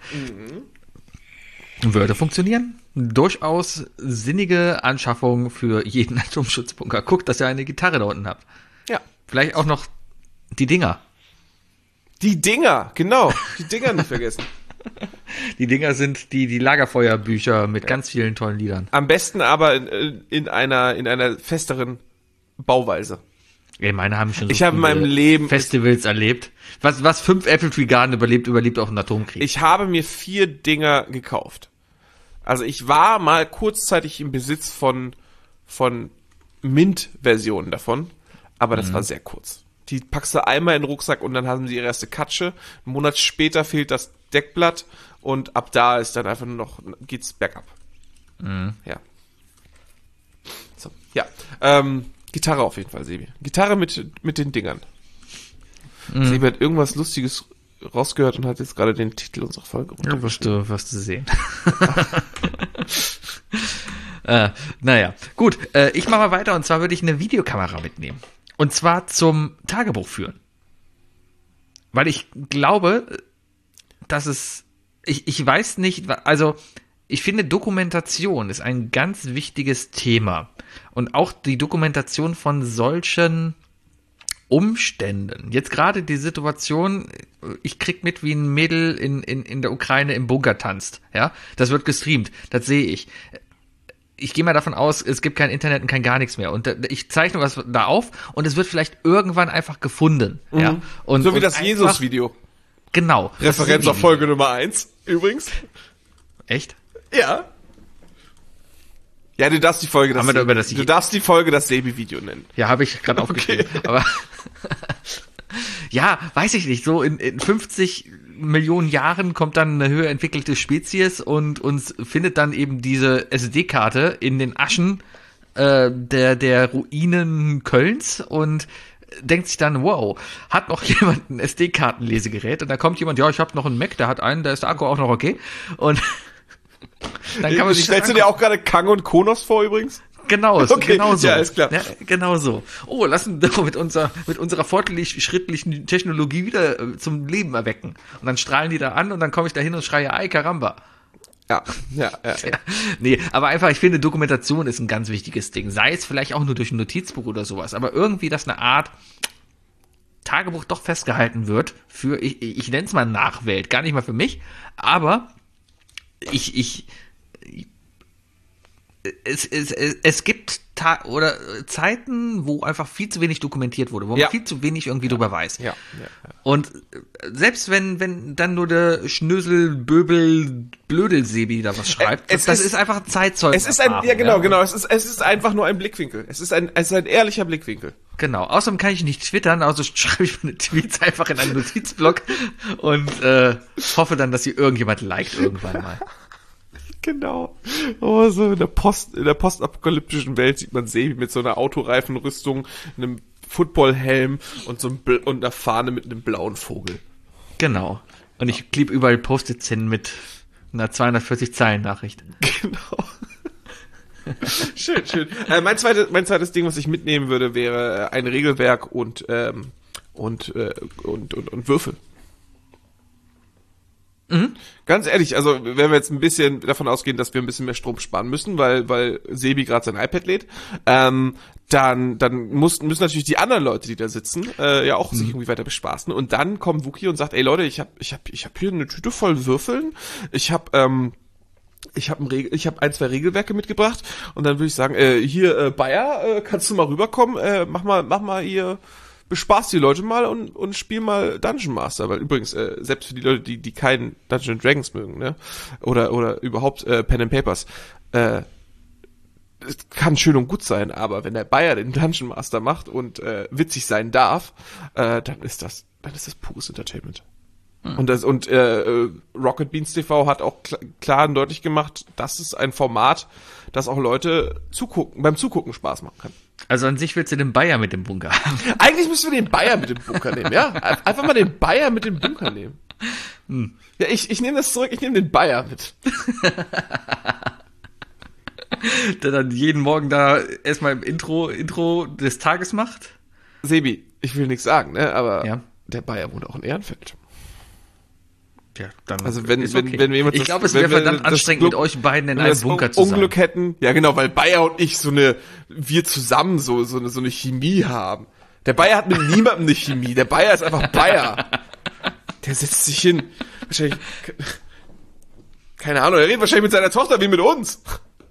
S2: Würde funktionieren. Durchaus sinnige Anschaffung für jeden Atomschutzbunker. Guckt, dass ihr eine Gitarre da unten habt.
S3: Ja.
S2: Vielleicht auch noch die Dinger.
S3: Die Dinger, genau. Die Dinger nicht vergessen.
S2: Die Dinger sind die Lagerfeuerbücher mit ganz vielen tollen Liedern.
S3: Am besten aber in einer festeren Bauweise.
S2: Ey, meine haben schon
S3: so ich habe in meinem Leben
S2: Festivals erlebt. Was 5 Apple Tree Garden überlebt auch einen Atomkrieg.
S3: Ich habe mir 4 Dinger gekauft. Also ich war mal kurzzeitig im Besitz von Mint-Versionen davon, aber das war sehr kurz. Die packst du einmal in den Rucksack und dann haben sie ihre erste Katsche. Einen Monat später fehlt das Deckblatt und ab da ist dann einfach nur noch, geht's bergab. Ja. So, ja. Gitarre auf jeden Fall, Sebi. Gitarre mit den Dingern. Sebi hat irgendwas Lustiges rausgehört und hat jetzt gerade den Titel unserer Folge
S2: runtergeschrieben. Ja, wirst du sehen. Naja, gut. Ich mache mal weiter und zwar würde ich eine Videokamera mitnehmen. Und zwar zum Tagebuch führen. Weil ich glaube, dass ich weiß nicht, also ich finde, Dokumentation ist ein ganz wichtiges Thema. Und auch die Dokumentation von solchen Umständen. Jetzt gerade die Situation, ich krieg mit, wie ein Mädel in der Ukraine im Bunker tanzt. Ja, das wird gestreamt. Das sehe ich. ich gehe mal davon aus, es gibt kein Internet und kein gar nichts mehr. Und ich zeichne was da auf und es wird vielleicht irgendwann einfach gefunden. Ja? Und,
S3: so wie das Jesus-Video.
S2: Genau.
S3: Referenz auf Folge Nummer 1, übrigens.
S2: Echt?
S3: Ja. Ja, du darfst die Folge das Sebi-Video nennen.
S2: Ja, habe ich gerade aufgeschrieben. Aber ja, weiß ich nicht. So in 50 Millionen Jahren kommt dann eine höher entwickelte Spezies und uns findet dann eben diese SD-Karte in den Aschen der Ruinen Kölns und denkt sich dann, wow, hat noch jemand ein SD-Kartenlesegerät? Und da kommt jemand, ja, ich habe noch einen Mac, der hat einen, da ist der Akku auch noch okay. Und dann kann man sich
S3: stellst du dir auch gerade Kang und Konos vor übrigens?
S2: Genau so,
S3: okay.
S2: Genau so.
S3: Ja, ist klar.
S2: Ja, genau so. Oh, lassen wir mit unserer fortschrittlichen Technologie wieder zum Leben erwecken. Und dann strahlen die da an und dann komme ich da hin und schreie, ay, caramba.
S3: Ja.
S2: Nee, aber einfach, ich finde, Dokumentation ist ein ganz wichtiges Ding. Sei es vielleicht auch nur durch ein Notizbuch oder sowas, aber irgendwie, dass eine Art Tagebuch doch festgehalten wird für, ich nenne es mal Nachwelt, gar nicht mal für mich, aber es gibt Zeiten, wo einfach viel zu wenig dokumentiert wurde, wo man viel zu wenig irgendwie drüber weiß. Ja. Und selbst wenn dann nur der Schnösel-Böbel-Blödel-Sebi da was schreibt, das ist einfach Zeitzeug.
S3: Es ist genau. Es ist einfach nur ein Blickwinkel. Es ist ein ehrlicher Blickwinkel.
S2: Genau. Außerdem kann ich nicht twittern, also schreibe ich meine Tweets einfach in einen Notizblock und hoffe dann, dass sie irgendjemand liked irgendwann mal.
S3: Genau. Oh, so in der postapokalyptischen Welt sieht man Sebi mit so einer Autoreifenrüstung, einem Footballhelm und einer Fahne mit einem blauen Vogel.
S2: Genau. Und ich klebe überall Post-its hin mit einer 240-Zeilen-Nachricht.
S3: Genau. Schön. Mein zweites Ding, was ich mitnehmen würde, wäre ein Regelwerk und Würfel. Mhm. Ganz ehrlich, also wenn wir jetzt ein bisschen davon ausgehen, dass wir ein bisschen mehr Strom sparen müssen, weil Sebi gerade sein iPad lädt, dann müssen natürlich die anderen Leute, die da sitzen, ja auch sich irgendwie weiter bespaßen. Und dann kommt Wookie und sagt, ey Leute, ich hab hier eine Tüte voll Würfeln, ich hab ein, zwei Regelwerke mitgebracht und dann würde ich sagen, hier Bayer, kannst du mal rüberkommen, mach mal hier, bespaß die Leute mal und spiel mal Dungeon Master, weil übrigens, selbst für die Leute, die keinen Dungeons & Dragons mögen, ne, oder überhaupt Pen and Papers, es kann schön und gut sein, aber wenn der Bayer den Dungeon Master macht und witzig sein darf, dann ist das pures Entertainment. Und Rocket Beans TV hat auch klar und deutlich gemacht, das ist ein Format, das auch Leute beim Zugucken Spaß machen kann.
S2: Also an sich willst du den Bayer mit dem Bunker haben.
S3: Eigentlich müssen wir den Bayer mit dem Bunker nehmen, ja? Einfach mal den Bayer mit dem Bunker nehmen. Ja, ich nehme das zurück, ich nehme den Bayer mit.
S2: Der dann jeden Morgen da erstmal im Intro des Tages macht.
S3: Sebi, ich will nichts sagen, ne? Aber der Bayer wohnt auch in Ehrenfeld.
S2: Ja, dann
S3: also wenn wir jemand
S2: ich glaube, es wäre verdammt anstrengend, mit euch beiden in einem Bunker zu sein.
S3: Unglück hätten, ja genau, weil Bayer und ich wir zusammen so eine Chemie haben. Der Bayer hat mit niemandem eine Chemie, der Bayer ist einfach Bayer. Der setzt sich hin, wahrscheinlich, keine Ahnung, er redet wahrscheinlich mit seiner Tochter wie mit uns.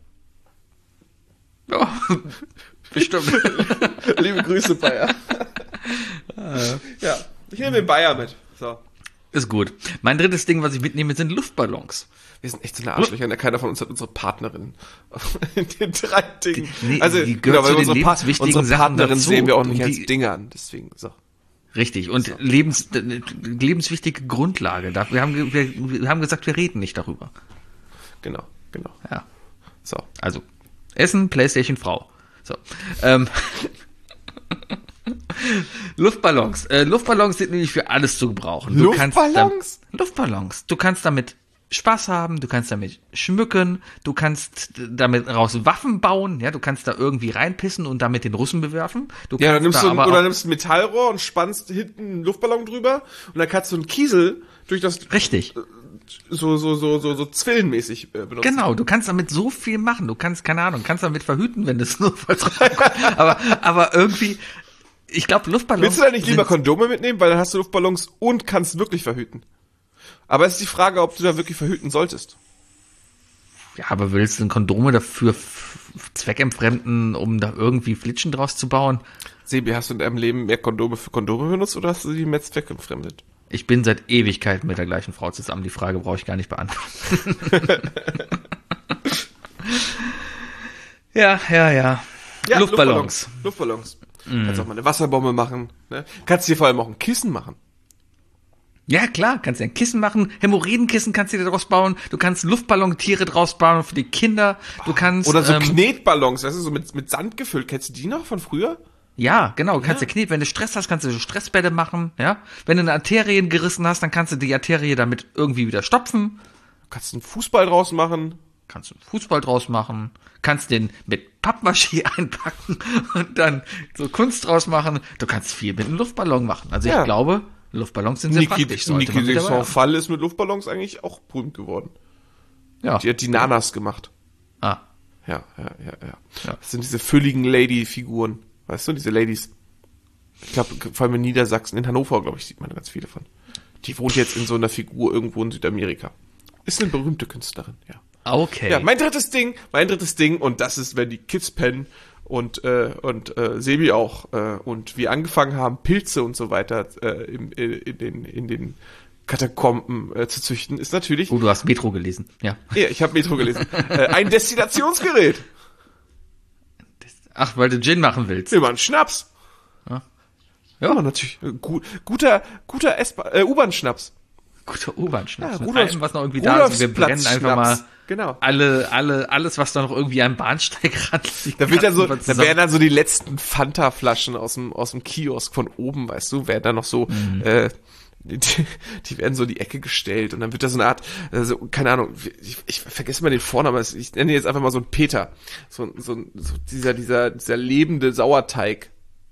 S2: Oh, bestimmt.
S3: Liebe Grüße, Bayer. Ja, ich nehme den Bayer mit, so.
S2: Ist gut. Mein drittes Ding, was ich mitnehme, sind Luftballons.
S3: Wir sind echt so eine Arschlöcher, keiner von uns hat unsere Partnerin in den 3 Dingen.
S2: Die gehört zu den lebenswichtigen Sachen
S3: Partnerin
S2: dazu.
S3: Sehen wir auch nicht als Dinge an, deswegen so.
S2: Richtig, und so. Lebenswichtige Grundlage. Wir haben gesagt, wir reden nicht darüber.
S3: Genau.
S2: Ja.
S3: So.
S2: Also, Essen, Playstation, Frau. So. Luftballons. Luftballons sind nämlich für alles zu gebrauchen. Luftballons? Du kannst damit Spaß haben, du kannst damit schmücken, du kannst damit raus Waffen bauen, ja, du kannst da irgendwie reinpissen und damit den Russen bewerfen.
S3: Dann nimmst du nimmst ein Metallrohr und spannst hinten einen Luftballon drüber und dann kannst du einen Kiesel durch das
S2: richtig
S3: so zwillenmäßig benutzen.
S2: Genau, du kannst damit so viel machen. Du kannst, keine Ahnung, kannst damit verhüten, wenn das nur falsch reinkommt. aber irgendwie, ich glaube, Luftballons.
S3: Willst du da nicht lieber Kondome mitnehmen, weil dann hast du Luftballons und kannst wirklich verhüten? Aber es ist die Frage, ob du da wirklich verhüten solltest.
S2: Ja, aber willst du Kondome dafür zweckentfremden, um da irgendwie Flitschen draus zu bauen?
S3: Sebi, hast du in deinem Leben mehr Kondome für Kondome benutzt oder hast du die mehr zweckentfremdet?
S2: Ich bin seit Ewigkeiten mit der gleichen Frau zusammen. Die Frage brauche ich gar nicht beantworten. Ja. Luftballons.
S3: Kannst auch mal eine Wasserbombe machen. Ne? Kannst dir vor allem auch ein Kissen machen.
S2: Ja, klar, kannst dir ein Kissen machen, Hämorrhoidenkissen kannst du dir draus bauen, du kannst Luftballontiere draus bauen für die Kinder, du kannst...
S3: Oder so Knetballons, weißt du, so mit Sand gefüllt. Kennst du die noch von früher?
S2: Ja, genau, du kannst wenn du Stress hast, kannst du so Stressbälle machen, ja. Wenn du eine Arterien gerissen hast, dann kannst du die Arterie damit irgendwie wieder stopfen.
S3: Kannst einen Fußball draus machen.
S2: Kannst den mit Pappmaché einpacken und dann so Kunst draus machen. Du kannst viel mit einem Luftballon machen. Also ich glaube... Luftballons sind sehr praktisch.
S3: Niki de Saint-Fall ist mit Luftballons eigentlich auch berühmt geworden.
S2: Ja.
S3: Die hat die Nanas gemacht.
S2: Ah.
S3: Ja. Das sind diese fülligen Lady-Figuren. Weißt du, diese Ladies. Ich glaube, vor allem in Niedersachsen, in Hannover, glaube ich, sieht man ganz viele von. Die wohnt jetzt in so einer Figur irgendwo in Südamerika. Ist eine berühmte Künstlerin, ja.
S2: Okay.
S3: Ja, mein drittes Ding, und das ist, wenn die Kids pennen, und Sebi auch und wir angefangen haben, Pilze und so weiter in den Katakomben zu züchten, ist natürlich...
S2: Oh, du hast Metro gelesen, ja.
S3: Ja, ich habe Metro gelesen. Ein Destillationsgerät.
S2: Ach, weil du Gin machen willst.
S3: Immer ein Schnaps. Ja, natürlich. Guter U-Bahn-Schnaps.
S2: Guter U-Bahn-Schnaps.
S3: Ja,
S2: mit allem, was noch irgendwie da ist. Wir brennen einfach mal
S3: genau.
S2: alles, was da noch irgendwie am Bahnsteigrand liegt.
S3: Da werden dann so die letzten Fanta-Flaschen aus dem Kiosk von oben, weißt du, werden dann noch so, die werden so in die Ecke gestellt und dann wird da so eine Art, keine Ahnung, ich vergesse mal den Vornamen, ich nenne jetzt einfach mal so einen Peter. So dieser lebende Sauerteig.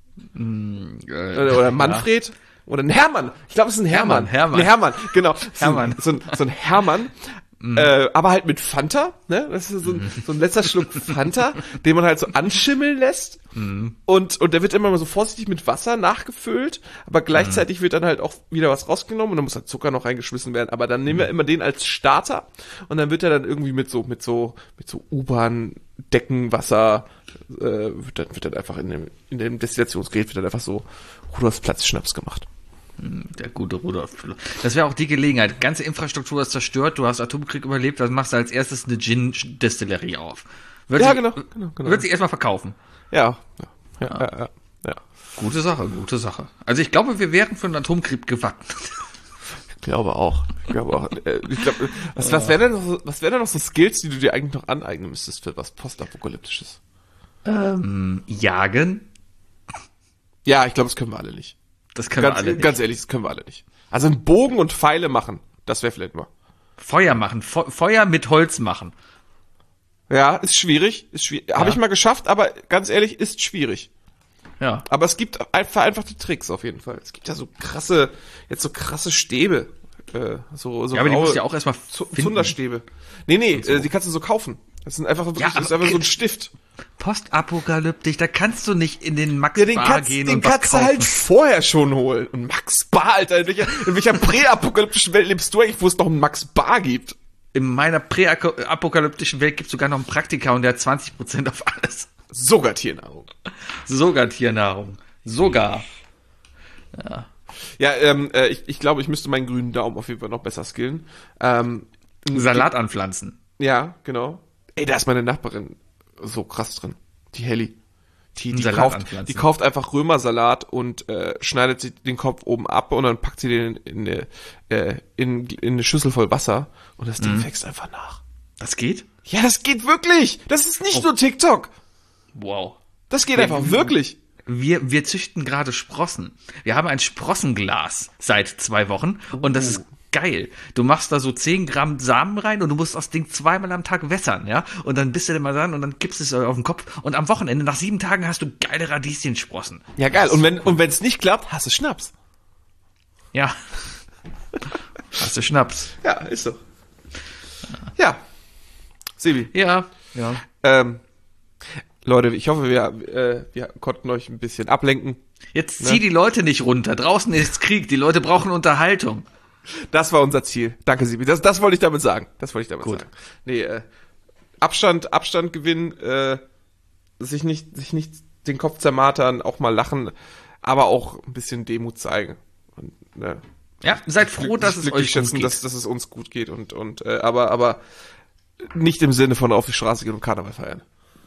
S3: Oder Manfred. Ja. Oder ein Hermann. Ich glaube, es ist ein Hermann. Hermann, genau.
S2: Hermann.
S3: So ein Hermann. Aber halt mit Fanta, ne? Das ist so ein letzter Schluck Fanta, den man halt so anschimmeln lässt. Und der wird immer mal so vorsichtig mit Wasser nachgefüllt, aber gleichzeitig wird dann halt auch wieder was rausgenommen und dann muss halt Zucker noch reingeschmissen werden. Aber dann nehmen wir immer den als Starter und dann wird er dann irgendwie mit so U-Bahn-Deckenwasser, wird dann einfach in dem Destillationsgerät wird dann einfach so Rudolfsplatz-Schnaps gemacht.
S2: Der gute Rudolf. Das wäre auch die Gelegenheit. Ganze Infrastruktur ist zerstört, du hast Atomkrieg überlebt, dann machst du als erstes eine Gin-Destillerie auf.
S3: Genau.
S2: Wird sich erstmal verkaufen.
S3: Ja.
S2: Gute Sache. Also ich glaube, wir wären für einen Atomkrieg gewappnet.
S3: Ich glaube auch. Was wären denn noch so Skills, die du dir eigentlich noch aneignen müsstest für was Postapokalyptisches?
S2: Jagen?
S3: Ja, ich glaube, das können wir alle nicht. Ganz ehrlich, das können wir alle nicht. Also einen Bogen und Pfeile machen, das wäre vielleicht mal.
S2: Feuer machen, Feuer mit Holz machen.
S3: Ja, ist schwierig. Ja. Habe ich mal geschafft, aber ganz ehrlich, ist schwierig.
S2: Ja.
S3: Aber es gibt vereinfachte Tricks auf jeden Fall. Es gibt ja so krasse Stäbe.
S2: Ja, aber die musst du ja auch erstmal
S3: Zunderstäbe. Nee, die kannst du so kaufen. Das sind einfach wirklich, das ist einfach so ein Stift.
S2: Postapokalyptisch, da kannst du nicht in den Max Bar gehen und was kaufen. Den kannst du halt
S3: vorher schon holen. Und Max Bar, Alter, in welcher präapokalyptischen Welt lebst du eigentlich, wo es noch einen Max Bar gibt?
S2: In meiner präapokalyptischen Welt gibt es sogar noch einen Praktiker und der hat 20% auf alles.
S3: Sogar Tiernahrung.
S2: Sogar. Ja.
S3: Ja, ich glaube, ich müsste meinen grünen Daumen auf jeden Fall noch besser skillen.
S2: Salat anpflanzen.
S3: Ja, genau. Ey, da ist meine Nachbarin so krass drin. Die Helly. Die kauft einfach Römersalat und schneidet sich den Kopf oben ab und dann packt sie den in eine Schüssel voll Wasser und das Ding wächst einfach nach.
S2: Das geht?
S3: Ja, das geht wirklich. Das ist nicht nur TikTok.
S2: Wow.
S3: Das geht einfach wirklich.
S2: Wir züchten gerade Sprossen. Wir haben ein Sprossenglas seit 2 Wochen und das ist geil. Du machst da so 10 Gramm Samen rein und du musst das Ding 2-mal am Tag wässern, ja? Und dann bist du dann mal dran und dann kippst du es auf den Kopf und am Wochenende, nach 7 Tagen, hast du geile Radieschensprossen.
S3: Ja, geil. Und wenn es nicht klappt, hast du Schnaps.
S2: Ja. Hast du Schnaps.
S3: Ja, ist so. Ja. Sebi.
S2: Ja.
S3: Leute, ich hoffe, wir konnten euch ein bisschen ablenken.
S2: Jetzt zieh die Leute nicht runter. Draußen ist Krieg. Die Leute brauchen Unterhaltung.
S3: Das war unser Ziel. Danke, Sibi. Das wollte ich damit sagen. Gut. Nee, Abstand gewinnen, sich nicht den Kopf zermartern, auch mal lachen, aber auch ein bisschen Demut zeigen. Und,
S2: ja, seid froh, dass es euch gut geht.
S3: Dass es uns gut geht und aber nicht im Sinne von auf die Straße gehen und Karneval feiern.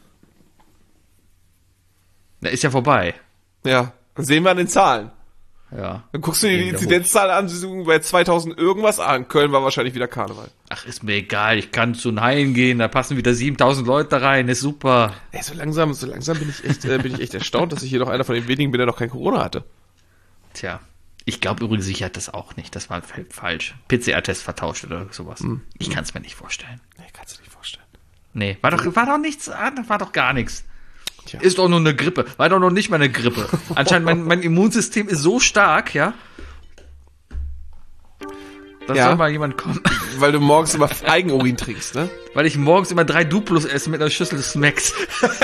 S2: Na, ist ja vorbei.
S3: Ja, dann sehen wir an den Zahlen.
S2: Ja.
S3: Dann guckst du dir die Inzidenzzahl an, sie suchen bei 2000 irgendwas an. Köln war wahrscheinlich wieder Karneval.
S2: Ach, ist mir egal, ich kann zu Nein gehen, da passen wieder 7000 Leute da rein, ist super.
S3: Ey, so langsam bin ich echt erstaunt, dass ich hier noch einer von den wenigen bin, der noch kein Corona hatte.
S2: Tja, ich glaube übrigens, ich hatte das auch nicht, das war falsch. PCR-Test vertauscht oder sowas. Ich kann es mir nicht vorstellen.
S3: Nee, kannst du nicht vorstellen.
S2: Nee, war doch nichts, war doch gar nichts.
S3: Tja.
S2: Ist doch nur eine Grippe. War doch noch nicht mal eine Grippe. Anscheinend, mein Immunsystem ist so stark, ja. Da soll mal jemand kommen.
S3: Weil du morgens immer Eigenurin trinkst, ne?
S2: Weil ich morgens immer 3 Duplos esse mit einer Schüssel Smacks.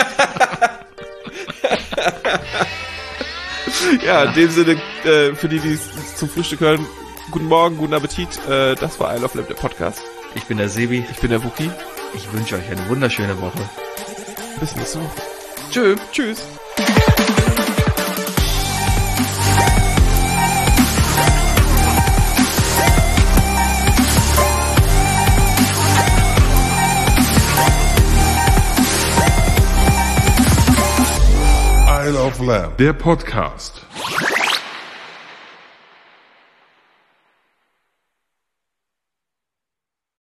S3: Ja, in dem Sinne, für die es zum Frühstück hören, guten Morgen, guten Appetit. Das war I Love Lamp, der Podcast.
S2: Ich bin der Sebi.
S3: Ich bin der Wookie.
S2: Ich wünsche euch eine wunderschöne Woche.
S3: Bis nächste Woche.
S2: Tschüss.
S1: I Love Lamp, der Podcast.